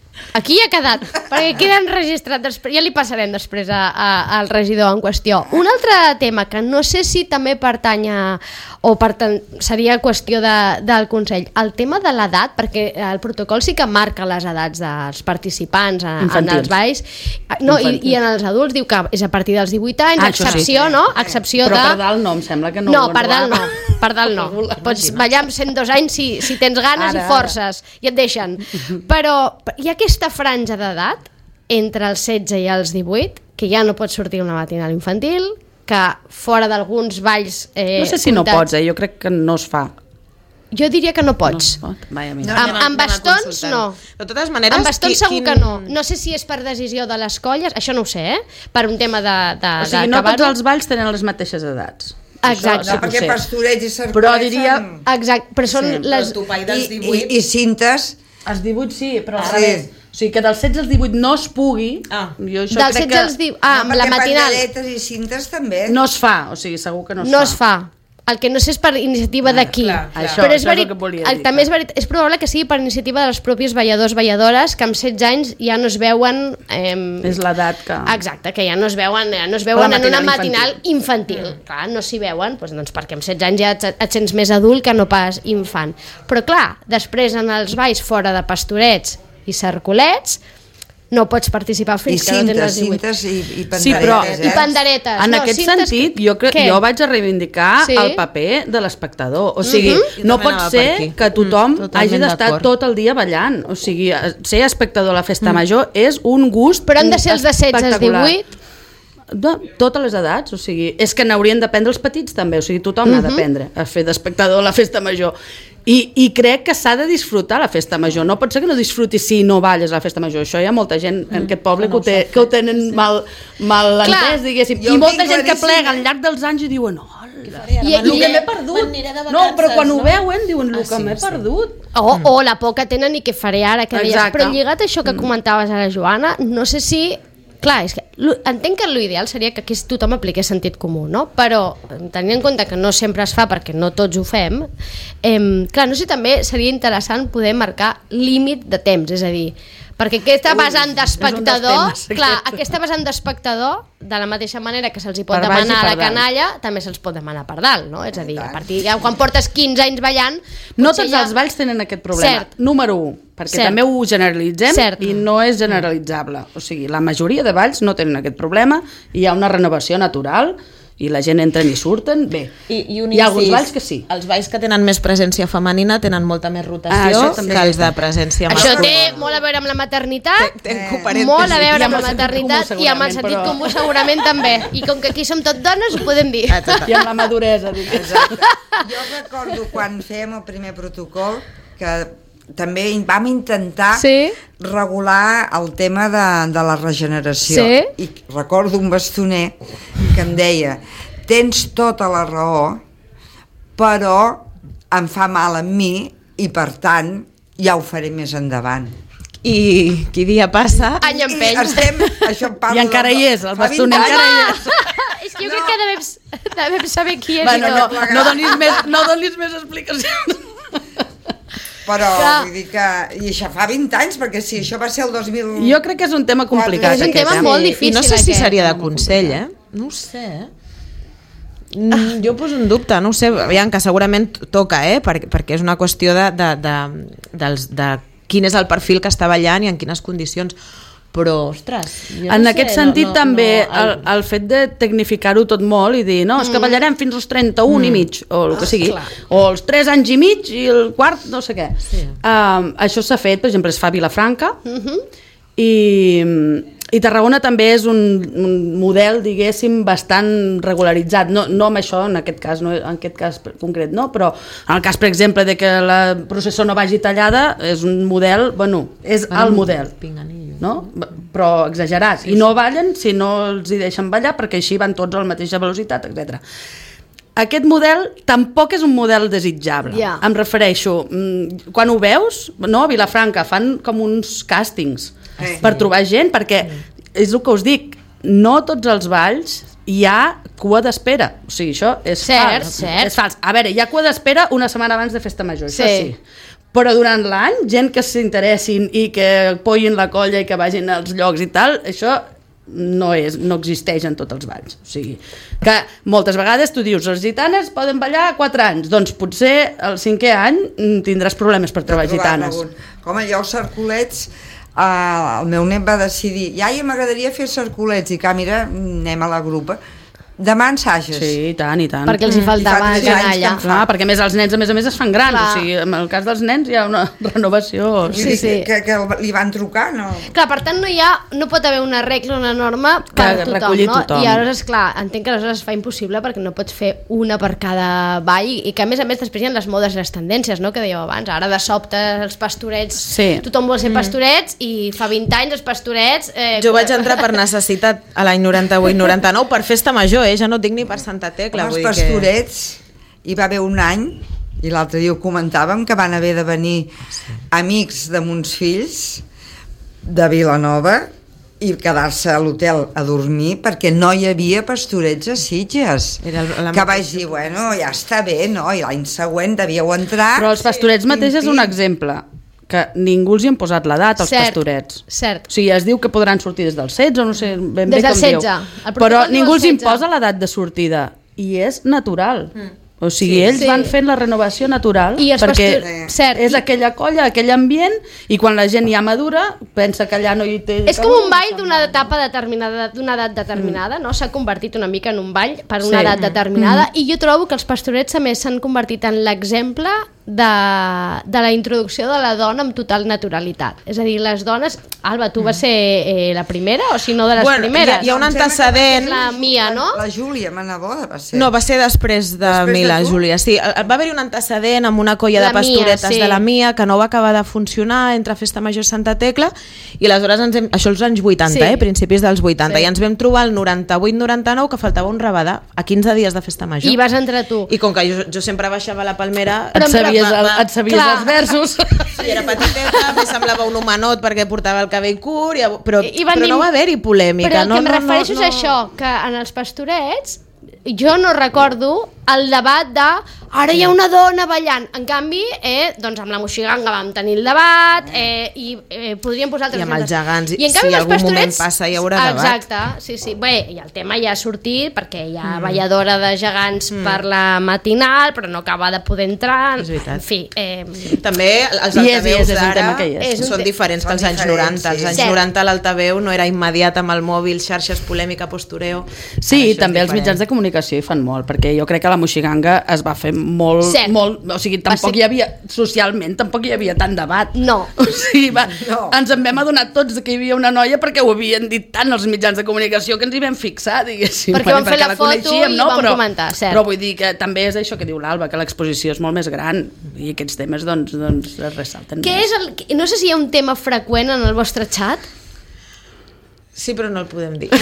A: Aquí ja ha quedat, perquè queda enregistrat després, ja li passarem després a, a, al regidor en qüestió. Un altre tema que no sé si també pertany a, o pertany, seria qüestió de, del Consell, el tema de l'edat, perquè el protocol sí que marca les edats dels participants a, en els balls, no, i, i en els adults diu que és a partir dels divuit anys, ah, excepció, sí. no? Excepció
D: Però
A: de...
D: per dalt no, em sembla que no.
A: No, per dalt no, per dalt no. Pots ballar amb cent dos anys si, si tens ganes ara, i forces, ara. I et deixen. Però hi ha aquesta franja d'edat entre els setze i els divuit que ja no pots sortir una matinal infantil, que fora d'alguns balls eh,
D: no sé si comptats, no pots, eh? Jo crec que no es fa.
A: Jo diria que no pots.
D: No, Vaja,
A: no, amb, amb bastons no.
C: De totes maneres,
A: amb bastons
C: qui,
A: segur
C: quin...
A: que no. No sé si és per decisió de les colles, això no ho sé, eh? Per un tema de... de
D: o sigui, no tots els balls tenen les mateixes edats.
A: Exacte.
B: No, perquè pastorets i cercolets
D: però diria...
B: són...
A: Exacte, però són
C: sí,
A: les...
C: I,
B: i, i cintes...
D: Els divuit sí, però al
B: ah,
D: revés.
B: Sí.
D: O sigui, que dels setze als divuit no es pugui...
C: Ah.
D: Jo això
A: dels
D: crec
A: setze als divuit... Ah,
B: no,
A: amb la matinal...
B: panderetes i cintes també.
D: No es fa, o sigui, segur que no es
A: no
D: fa.
A: No es fa. El que no sé és per iniciativa d'aquí.
D: Això,
A: però és,
D: això és el que volia dir.
A: També és, verit, és probable que sigui per iniciativa dels propis balladors, balladores, que amb setze anys ja no es veuen... Eh,
D: és l'edat que...
A: Exacte, que ja no es veuen, ja no es veuen en una matinal infantil. infantil. Mm. Clar, no s'hi veuen, doncs, doncs perquè amb setze anys ja et, et sents més adult que no pas infant. Però clar, després en els balls fora de pastorets i cercolets, no pots participar fins
B: I
A: que no tens els
B: divuit.
A: I cintes
B: i, i panderetes.
D: Sí, però,
B: eh?
A: I panderetes.
D: En
A: no,
D: aquest
A: cintes...
D: sentit, jo, crec, jo vaig a reivindicar sí? el paper de l'espectador. O sigui, mm-hmm. no pot ser que tothom mm, hagi d'estar tot el dia ballant. O sigui, ser espectador a la festa mm. major és un gust
A: però han de ser els de setze als divuit?
D: De totes les edats, o sigui, és que n'haurien d'aprendre els petits també, o sigui, tothom mm-hmm. ha d'aprendre a fer d'espectador a la festa major. I, i crec que s'ha de disfrutar la festa major, no pot ser que no disfrutis si no balles a la festa major, això hi ha molta gent en aquest poble que ho, té, que ho tenen sí. mal, mal entès, diguéssim, i molta gent que plega al llarg dels anys i diuen oh, I, el que m'he perdut, no, però quan ho veuen diuen el que m'he perdut.
A: O, o la por que tenen i què faré ara, que deies, però lligat a això que comentaves ara, Joana, no sé si... Clar, és que entenc que l'ideal seria que aquí tothom apliqués sentit comú, no? Però tenint en compte que no sempre es fa perquè no tots ho fem, eh, clar, no sé, també seria interessant poder marcar límit de temps, és a dir, perquè aquesta vessant d'espectador, clar, aquesta vessant d'espectador, de la mateixa manera que se'ls hi pot per demanar a la canalla, també se'ls pot demanar per dalt, no? És a dir, a partir ja quan portes quinze anys ballant...
D: No tots ja... els balls tenen aquest problema. Cert. Número u, perquè Cert. també ho generalitzem Cert. i no és generalitzable. O sigui, la majoria de balls no tenen aquest problema i hi ha una renovació natural i la gent entren i surten, bé.
C: I, i
D: hi ha alguns balls que sí.
C: Els balls que tenen més presència femenina tenen molta més rotació ah, que els de presència
A: masculina.
C: Això
A: té molt a veure amb la maternitat,
C: eh,
A: molt a veure amb la maternitat i amb el sentit però... comú segurament també. I com que aquí som tot dones ho podem dir.
D: Ah, I amb la maduresa.
B: Jo recordo quan fèiem el primer protocol que també vam intentar
A: sí?
B: regular el tema de, de la regeneració
A: sí?
B: i recordo un bastoner que em deia tens tota la raó però em fa mal a mi i per tant ja ho faré més endavant
C: i qui dia passa
A: any empeny
B: estem, això
D: i encara hi és, el bastoner encara hi és
A: és que jo no. crec que devem, devem saber qui és
D: bueno, no, no, no, donis més, no donis més explicacions
B: però Clar. vull dir que i això fa vint anys, perquè si això va ser el dos mil...
D: Jo crec que és un tema complicat.
A: És un tema
D: aquest,
A: molt
D: eh?
A: difícil.
C: I no sé
A: aquest.
C: si seria de consell, eh? No ho sé, eh? Mm, jo poso un dubte, no ho sé, aviam, que segurament toca, eh? Per, perquè és una qüestió de, de, de, dels, de quin és el perfil que està ballant i en quines condicions. Però, ostres... Jo no
D: en
C: sé,
D: aquest sentit
C: no, no,
D: també
C: no,
D: el, el fet de tecnificar-ho tot molt i dir, no, és que ballarem fins als trenta-un mm. i mig o el que sigui,
A: Clar.
D: o els tres anys i mig i el quart no sé què sí. um, això s'ha fet, per exemple es fa a Vilafranca mm-hmm. i, i Tarragona també és un, un model diguéssim bastant regularitzat, no, no amb això en aquest cas, no, en aquest cas concret no, però en el cas per exemple de que la processó no vagi tallada és un model, bueno, és bueno, el model no? Però exagerats i no ballen si no els hi deixen ballar perquè així van tots a la mateixa velocitat, etcètera. Aquest model tampoc és un model desitjable, yeah. em refereixo quan ho veus, no? A Vilafranca fan com uns càstings sí. per trobar gent perquè és el que us dic, no tots els balls hi ha cua d'espera. O sigui, això és
A: Cert,
D: fals.
A: cert.
D: És fals. A veure, hi ha cua d'espera una setmana abans de Festa Major,
A: Sí.
D: això sí. Però durant l'any, gent que s'interessin i que pollin la colla i que vagin als llocs i tal, això no, és, no existeix en tots els balls. O sigui, que moltes vegades tu dius, les gitanes poden ballar quatre anys, doncs potser el cinquè any tindràs problemes per trobar gitanes.
B: Algun. Com allò, els cercolets, eh, el meu net va decidir, iaia, m'agradaria fer cercolets, i que mira, anem a la grupa. Demà ensages.
D: Sí, i tant, i tant.
A: Perquè els hi faltava
B: I fa tres anys
A: canalla.
B: que em
D: Clar, perquè a més els nens a més a més es fan grans,
A: Clar.
D: o sigui, en el cas dels nens hi ha una renovació.
B: Vull
A: Sí,
B: dir
A: sí.
B: Que, que li van trucar, no?
A: Clar, per tant, no hi ha, no pot haver una regla, una norma per
D: Que
A: tothom,
D: reculli
A: no?
D: tothom.
A: I aleshores, clar, entenc que aleshores es fa impossible perquè no pots fer una per cada ball i que, a més a més, després hi ha les modes i les tendències, no?, que dèieu abans. Ara, de sobte, els pastorets...
D: Sí.
A: Tothom vol ser pastorets i fa vint anys els pastorets... Eh,
C: Jo vaig entrar per necessitat a l'any noranta-vuit noranta-nou per Festa Major, eh? Ja no et dic ni per Santa Tecla.
B: Els
C: vull dir
B: pastorets, hi va haver un any, i l'altre dia ho comentàvem, que van haver de venir amics de mons fills de Vilanova i quedar-se a l'hotel a dormir perquè no hi havia pastorets a Sitges.
C: Era la
B: que vaig dir, bueno, ja està bé, no? I l'any següent devíeu entrar...
D: Però els pastorets mateix és un exemple, que ningú els hi han posat l'edat als
A: Cert,
D: pastorets.
A: cert.
D: O sigui, es diu que podran sortir des dels setze, o no sé ben
A: Des
D: bé
A: del
D: com
A: setze.
D: diu.
A: El protocol
D: Però
A: diu
D: ningú
A: el
D: els
A: setze.
D: imposa l'edat de sortida, i és natural. Mm. O sigui,
C: Sí.
D: ells
A: Sí.
D: van fent la renovació natural,
A: I els
D: perquè
A: pastor- cert.
D: és aquella colla, aquell ambient, i quan la gent ja madura, pensa que allà no hi té...
A: És com un ball d'una etapa determinada, d'una edat determinada, no? S'ha convertit una mica en un ball per una
D: Sí.
A: edat determinada, i jo trobo que els pastorets a més s'han convertit en l'exemple de, de la introducció de la dona amb total naturalitat. És a dir, les dones... Alba, tu vas ser eh, la primera, o si no de les
C: Bueno,
A: primeres?
C: hi ha- hi ha un
B: Em sembla que
C: antecedent.
A: És la Mia, no?
B: La Júlia, ma neboda, va ser.
C: No, va ser després de
B: Després de
C: mi, la
B: tu?
C: Júlia. Sí, va haver-hi un antecedent amb una colla
A: La
C: de pastoretes
A: Mia, sí.
C: de la Mia que no va acabar de funcionar entre Festa Major i Santa Tecla, i aleshores ens hem, això als anys vuitanta,
A: Sí.
C: eh, principis dels vuitanta,
A: Sí.
C: i ens vam trobar el noranta-vuit noranta-nou que faltava un rabadà a quinze dies de Festa Major.
A: I vas entrar tu.
C: I com que jo, jo sempre baixava a la Palmera...
D: Et sabies, el,
C: va-
D: et sabies
A: Clar.
D: els versos.
C: Sí, era petiteta, me semblava un homenot perquè portava el cabell curt, i, però,
A: I van
C: però
A: dir-
C: no va haver-hi polèmica.
A: Però el
C: no,
A: que em
C: no,
A: refereixo
C: no,
A: és això, que en els pastorets jo no recordo el debat de ara hi ha una dona ballant. En canvi, eh, doncs amb la Moixiganga vam tenir el debat eh, i eh, podríem posar altres
C: I amb els
A: exemples.
C: gegants,
A: I en canvi,
C: si
A: els
C: algun moment
A: pastorets,
C: passa, hi haurà debat.
A: Exacte, sí, sí. Bé, i el tema ja ha sortit perquè hi ha mm. balladora de gegants mm. per la matinal, però no acaba de poder entrar.
C: És veritat.
A: En fi, eh,
C: També els
D: I és, i és,
C: altaveus
D: és un
C: d'ara
D: tema que hi és.
A: És un
C: són
A: te-
C: diferents que
B: són
C: els anys
B: diferents,
C: noranta. Als
B: sí.
C: anys
A: Cert.
C: noranta l'altaveu no era immediat amb el mòbil, xarxes, polèmica, postureo.
D: Sí,
C: Ara això
D: també
C: és
D: els mitjans de
C: diferent.
D: comunicació hi fan molt, perquè jo crec que la Moixiganga es va fer molt,
A: Cert.
D: molt o sigui, tampoc
A: ser-
D: hi havia, socialment, tampoc hi havia tant debat.
A: No.
D: O sigui, va,
B: No.
D: ens en vam adonar tots que hi havia una noia perquè ho havien dit tant els mitjans de comunicació que ens hi vam fixar, diguéssim.
A: Perquè vam fer la
D: la
A: foto
D: coneixíem,
A: i
D: no?
A: vam
D: però,
A: comentar, cert.
D: Però vull dir que també és això que diu l'Alba, que l'exposició és molt més gran i aquests temes doncs, doncs es ressalten
A: què
D: més.
A: és el, no sé si hi ha un tema freqüent en el vostre xat.
C: Sí, però no el podem dir.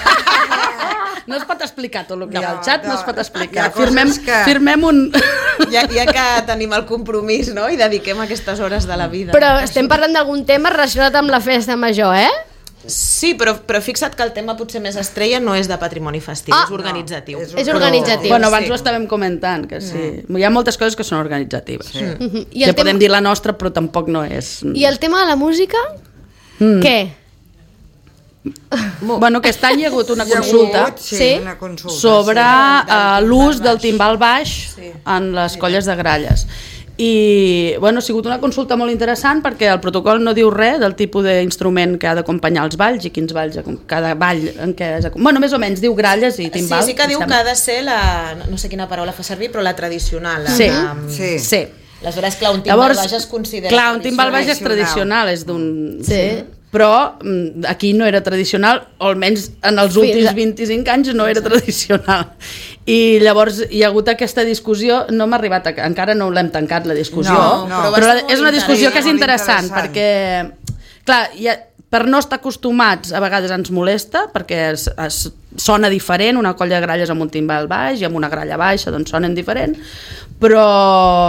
D: No es pot explicar tot el que hi ha
B: No,
D: al xat, no,
B: no,
D: es pot
B: hi
D: explicar.
B: ha coses
D: Firmem,
B: que-
D: firmem un...
C: Ja, ja que tenim el compromís, no?, i dediquem aquestes hores de la vida.
A: Però estem parlant d'algun tema relacionat amb la festa major, eh?
C: Sí, però, però fixa't que el tema potser més estrella no és de patrimoni festiu,
A: Ah,
C: és organitzatiu.
B: no, és
A: És organitzatiu.
D: Bueno, abans
C: Sí.
D: ho estàvem comentant, que sí. Hi ha moltes coses que són organitzatives. Sí.
A: Mhm. I
D: Que
A: el, tema,
D: podem dir la nostra, però tampoc no és...
A: I el tema de la música? Mm. Què?
D: Bueno, aquest any hi ha hagut una
B: Hi ha
D: consulta
B: hagut, sí,
A: Sí?
B: una consulta.
D: sobre
C: sí.
D: uh, l'ús del timbal baix
C: Sí.
D: en les colles de gralles. I bueno, ha sigut una consulta molt interessant perquè el protocol no diu res del tipus d'instrument que ha d'acompanyar els balls i quins balls, cada ball en què és... Bueno, més o menys diu gralles i timbal.
C: Sí, sí que diu
D: em
C: que
D: sembla.
C: ha de ser la... no sé quina paraula fa servir, però la tradicional. La,
D: Sí.
C: la,
B: Sí.
D: Sí.
C: Aleshores, clar, un timbal baix es considera
D: clar, un timbal baix és
B: tradicional.
D: tradicional, és d'un...
A: Sí.
D: Però mm, aquí no era tradicional, o almenys en els
A: Fins
D: últims
A: a-
D: vint-i-cinc anys no era tradicional. I llavors hi ha hagut aquesta discussió, no m'ha arribat, a, encara no l'hem tancat la discussió,
B: No, no.
D: però,
C: Però va
D: la,
C: ser
D: és una
C: molt
D: discussió que és
B: interessant.
D: interessant, perquè, clar, hi ha, per no estar acostumats a vegades ens molesta, perquè es, es sona diferent, una colla de gralles amb un timbal baix i amb una gralla baixa, doncs sonen diferent, però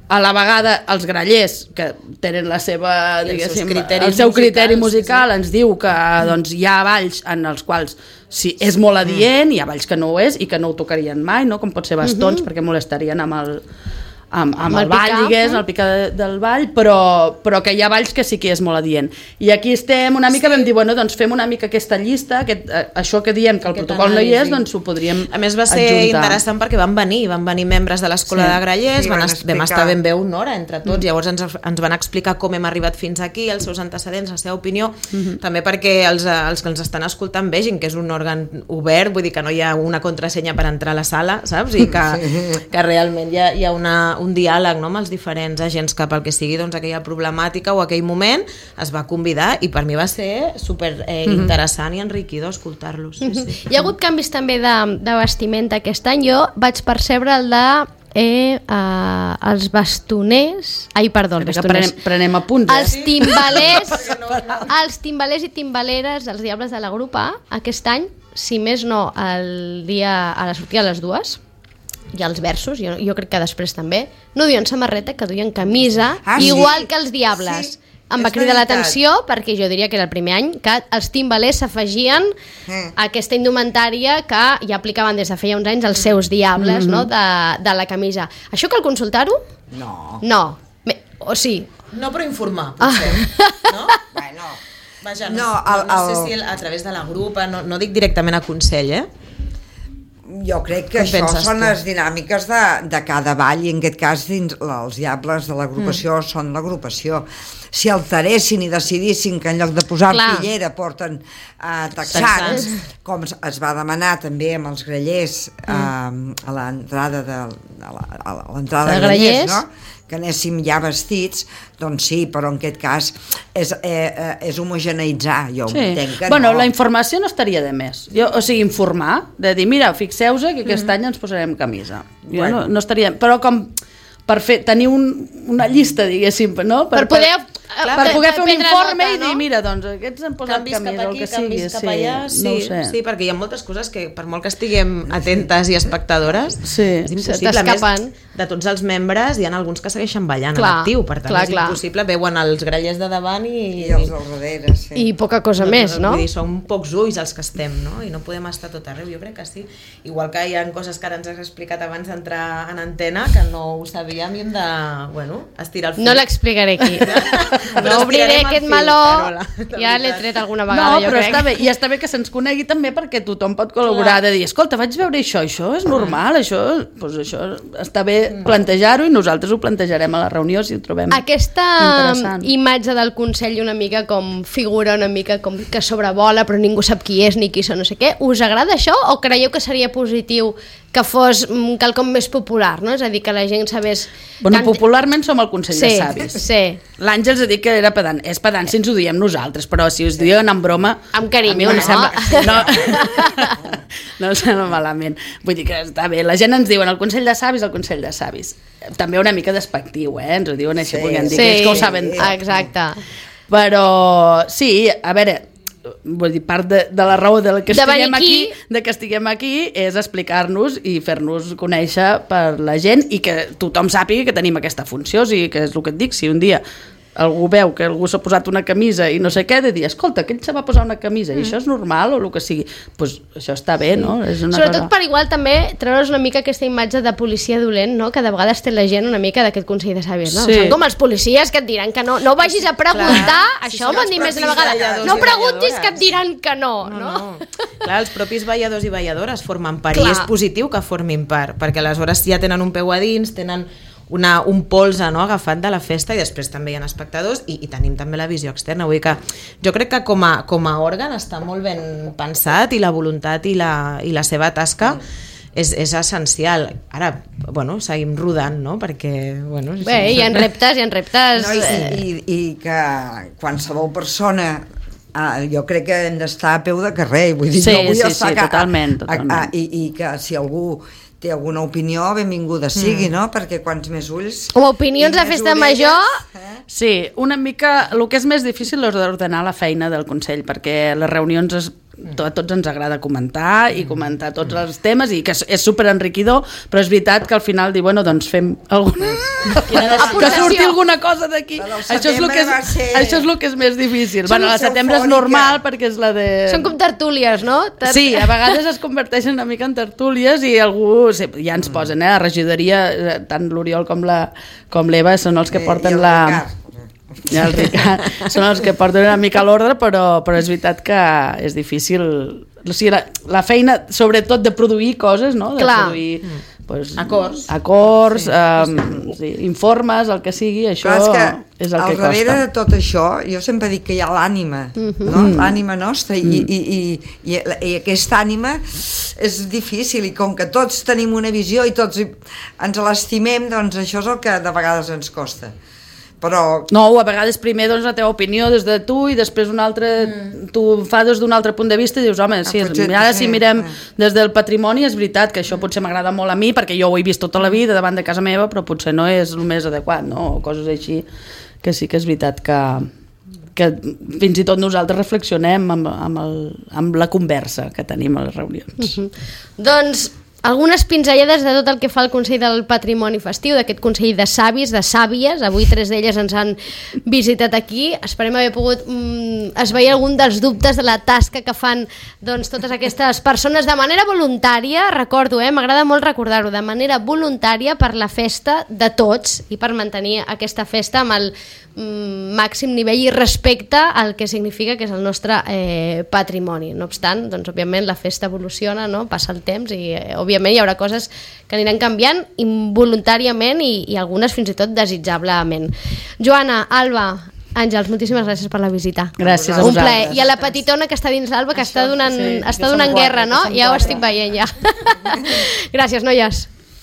D: a la vegada els grallers que tenen la seva, diguéssim, el seu criteri musical, sí, sí. ens diu que doncs, hi ha balls en els quals sí, és molt adient, hi ha balls que no ho és i que no ho tocarien mai, no? Com pot ser bastons, uh-huh. perquè molestarien amb el, amb, amb, amb el, el ball, picar, digués, eh? el picar de, del ball, però, però que hi ha balls que sí que és molt adient. I aquí estem una mica, sí. vam dir, bueno, doncs fem una mica aquesta llista, aquest, això que diem que el aquest protocol anàlisi. No hi és, doncs ho podríem
C: A més va ser
D: adjuntar.
C: Interessant perquè van venir, van venir membres de l'Escola sí. de Grallers, sí, van, van vam estar ben bé una hora entre tots, mm. llavors ens, ens van explicar com hem arribat fins aquí, els seus antecedents, la seva opinió, mm-hmm. també perquè els, els que ens estan escoltant vegin que és un òrgan obert, vull dir que no hi ha una contrasenya per entrar a la sala, saps? I que, sí. que realment hi ha, hi ha una, un diàleg, no?, amb els diferents agents cap al que sigui doncs, aquella problemàtica o aquell moment es va convidar i per mi va ser super eh, mm-hmm. interessant i enriquidor escoltar-los. Sí, sí.
A: Hi ha hagut canvis també de, de vestimenta aquest any. Jo vaig percebre el de eh, uh, els bastoners ai perdó, els bastoners
D: prenem, prenem apunts, eh?
A: els timbalers els timbalers i timbaleres dels Diables de la Grup A aquest any, si més no el dia a la sortida a les dues i els versos, jo, jo crec que després també no duien samarreta, que duien camisa ah, igual sí. que els Diables sí. Em va cridar l'atenció perquè jo diria que era el primer any que els timbalers s'afegien mm. a aquesta indumentària que ja aplicaven des de feia uns anys els seus Diables, mm-hmm. no? de, de la camisa. Això cal consultar-ho?
B: No.
A: No. Me, o sí?
C: No, però informar, potser. Ah. No?
B: Bueno.
C: Vaja, no, no, el, no, no sé si a través de la grupa, no, no dic directament a Consell, eh?
B: Jo crec que això són tu? les dinàmiques de, de cada ball i en aquest cas dins, els Diables de l'agrupació mm. són l'agrupació. Si alteressin i decidissin que en lloc de posar artillera porten uh, texans, com es va demanar també amb els grallers uh, mm. a l'entrada de, a l'entrada de, de grallers, no? que anéssim ja vestits, doncs sí, però en aquest cas és, eh, és homogeneïtzar, jo sí. entenc que
D: bueno,
B: no.
D: La informació no estaria de més, jo, o sigui, informar, de dir, mira, fixeu-vos que aquest mm-hmm. any ens posarem camisa, jo bueno. no, no estaria, però com per fer, tenir un, una llista, diguéssim, no?
A: Per, per poder...
D: Clar, per poder fer un informe nota, i dir, no? mira, doncs aquests han posat canvis camisa,
C: cap aquí,
D: el que
C: sigui.
D: Cap
C: sí, allà, sí,
D: no ho sé.
C: Sí, perquè hi ha moltes coses que, per molt que estiguem atentes i espectadores,
D: sí.
C: és impossible. A més, de tots els membres, hi ha alguns que segueixen ballant clar, en actiu, per tant clar, és clar. impossible, veuen els grallers de davant i...
B: I els del darrere, sí.
A: I poca cosa no, més, no?
C: Vull dir, són pocs ulls els que estem, no? I no podem estar tot arreu, jo crec que sí. Igual que hi ha coses que ara ens has explicat abans d'entrar en antena, que no ho sabíem i hem de, bueno, estirar el fil.
A: No l'explicaré aquí. No obriré aquest meló, ja l'he tret alguna vegada,
D: no,
A: jo
D: però
A: crec.
D: Està bé, i està bé que se'ns conegui també perquè tothom pot col·laborar, de dir, escolta, vaig veure això, això és normal, això, doncs això està bé plantejar-ho i nosaltres ho plantejarem a la reunió si ho trobem
A: aquesta
D: interessant.
A: Imatge del Consell una mica com figura una mica com que sobrevola però ningú sap qui és ni qui són, no sé què, us agrada això o creieu que seria positiu que fos quelcom més popular, no? És a dir, que la gent sabés...
D: Bueno, popularment som el Consell
A: sí,
D: de Savis.
A: Sí.
D: L'Àngels ha dit que era pedant. És pedant si ens ho diem nosaltres, però si us diuen en broma...
A: Amb carinyo, no?
D: Sembla, no, no em sembla malament. Vull dir que està bé. La gent ens diuen el Consell de Savis, el Consell de Savis. També una mica despectiu, eh? Ens ho diuen així, sí, puguem dir, sí, que ells que ho saben tot.
A: Exacte.
D: Però, sí, a veure... vull dir, part de, de la raó de que estiguem aquí, de que estiguem aquí és explicar-nos i fer-nos conèixer per la gent i que tothom sàpiga que tenim aquesta funció, o sigui, que és el que et dic, si un dia algú veu que algú s'ha posat una camisa i no sé què, de dir, escolta, aquell se va posar una camisa mm. i això és normal o el que sigui, doncs això està bé, sí. no? És una
A: Sobretot
D: cosa...
A: per igual també treure's una mica aquesta imatge de policia dolent, no? Que de vegades té la gent una mica d'aquest Consell de Savis, no? Sí. Són com els policies que et diran que no, no vagis a preguntar, clar, això sí, m'ho han dit més d'una vegada, no preguntis que et diran que no, no? no?
C: no. Clar, els propis balladors i balladores formen part clar. I és positiu que formin part, perquè aleshores ja tenen un peu a dins, tenen Una, un polze, no, agafat de la festa i després també hi ha espectadors i, i tenim també la visió externa, vull dir que jo crec que com a, com a òrgan està molt ben pensat i la voluntat i la, i la seva tasca és, és essencial. Ara, bueno, seguim rodant, no? Perquè, bueno...
A: Bé, hi ha reptes, hi ha reptes...
B: No, i, i, I que qualsevol persona... Ah, jo crec que hem d'estar a peu de carrer, vull dir,
D: sí,
B: no vull
D: sí,
B: estar
D: sí, totalment, totalment.
B: A, a, i, i que si algú té alguna opinió, benvinguda sigui, mm. no? Perquè quants més ulls...
A: O opinions de festa orelles, major...
B: Eh?
D: Sí, una mica... El que és més difícil és ordenar la feina del Consell, perquè les reunions es a tots ens agrada comentar i comentar tots els temes i que és, és superenriquidor, però és veritat que al final dir, bueno, doncs fem alguna... que surti alguna cosa d'aquí. Això és el que és, ser... això és el que és més difícil. Bueno, la setembre és normal perquè és la de...
A: Són com tertúlies, no? Ter...
D: Sí, a vegades es converteixen una mica en tertúlies i algú ja ens posen, eh? A regidoria, tant l'Oriol com la com l'Eva són els que porten la... Ja el Ricard, són els que porten una mica l'ordre, però, però és veritat que és difícil, o sigui, la, la feina sobretot de produir coses, no? De
A: Clar.
D: produir pues,
C: acords,
D: acords sí, um, sí, informes, el que sigui, això
B: clar, és, que
D: és el que costa.
B: Al darrere de tot això, jo sempre dic que hi ha l'ànima, uh-huh. no? L'ànima nostra, uh-huh. i, i, i, i, i aquesta ànima és difícil, i com que tots tenim una visió i tots ens l'estimem, doncs això és el que de vegades ens costa. Però...
D: No, a vegades primer dones la teva opinió des de tu i després un altre, mm. tu fa des d'un altre punt de vista i dius, home, sí, ah, ara si mirem sí. des del patrimoni és veritat que això potser m'agrada molt a mi perquè jo ho he vist tota la vida davant de casa meva, però potser no és el més adequat, no? O coses així, que sí que és veritat que, que fins i tot nosaltres reflexionem amb, amb, el, amb la conversa que tenim a les reunions.
A: Mm-hmm. Doncs algunes pinzellades de tot el que fa el Consell del Patrimoni Festiu, d'aquest Consell de Savis, de Sàvies. Avui tres d'elles ens han visitat aquí. Esperem haver pogut mm, esvair algun dels dubtes de la tasca que fan doncs, totes aquestes persones de manera voluntària. Recordo, eh, m'agrada molt recordar-ho, de manera voluntària per la festa de tots i per mantenir aquesta festa amb el mm, màxim nivell i respecte al que significa que és el nostre eh, patrimoni. No obstant, doncs, òbviament la festa evoluciona, no? Passa el temps i eh, òbviament hi haurà coses que aniran canviant involuntàriament i, i algunes fins i tot desitjablement. Joana, Alba, Àngels, moltíssimes gràcies per la visita.
D: Gràcies a
A: Un
D: vosaltres.
A: plaer. I a la petitona que està dins l'Alba, que
C: Això,
A: està donant,
C: sí,
A: està
C: que
A: donant
C: som
A: guerra,
C: quatre,
A: no?
C: que som
A: Ja ho
C: quatre.
A: estic veient, ja. Gràcies, noies.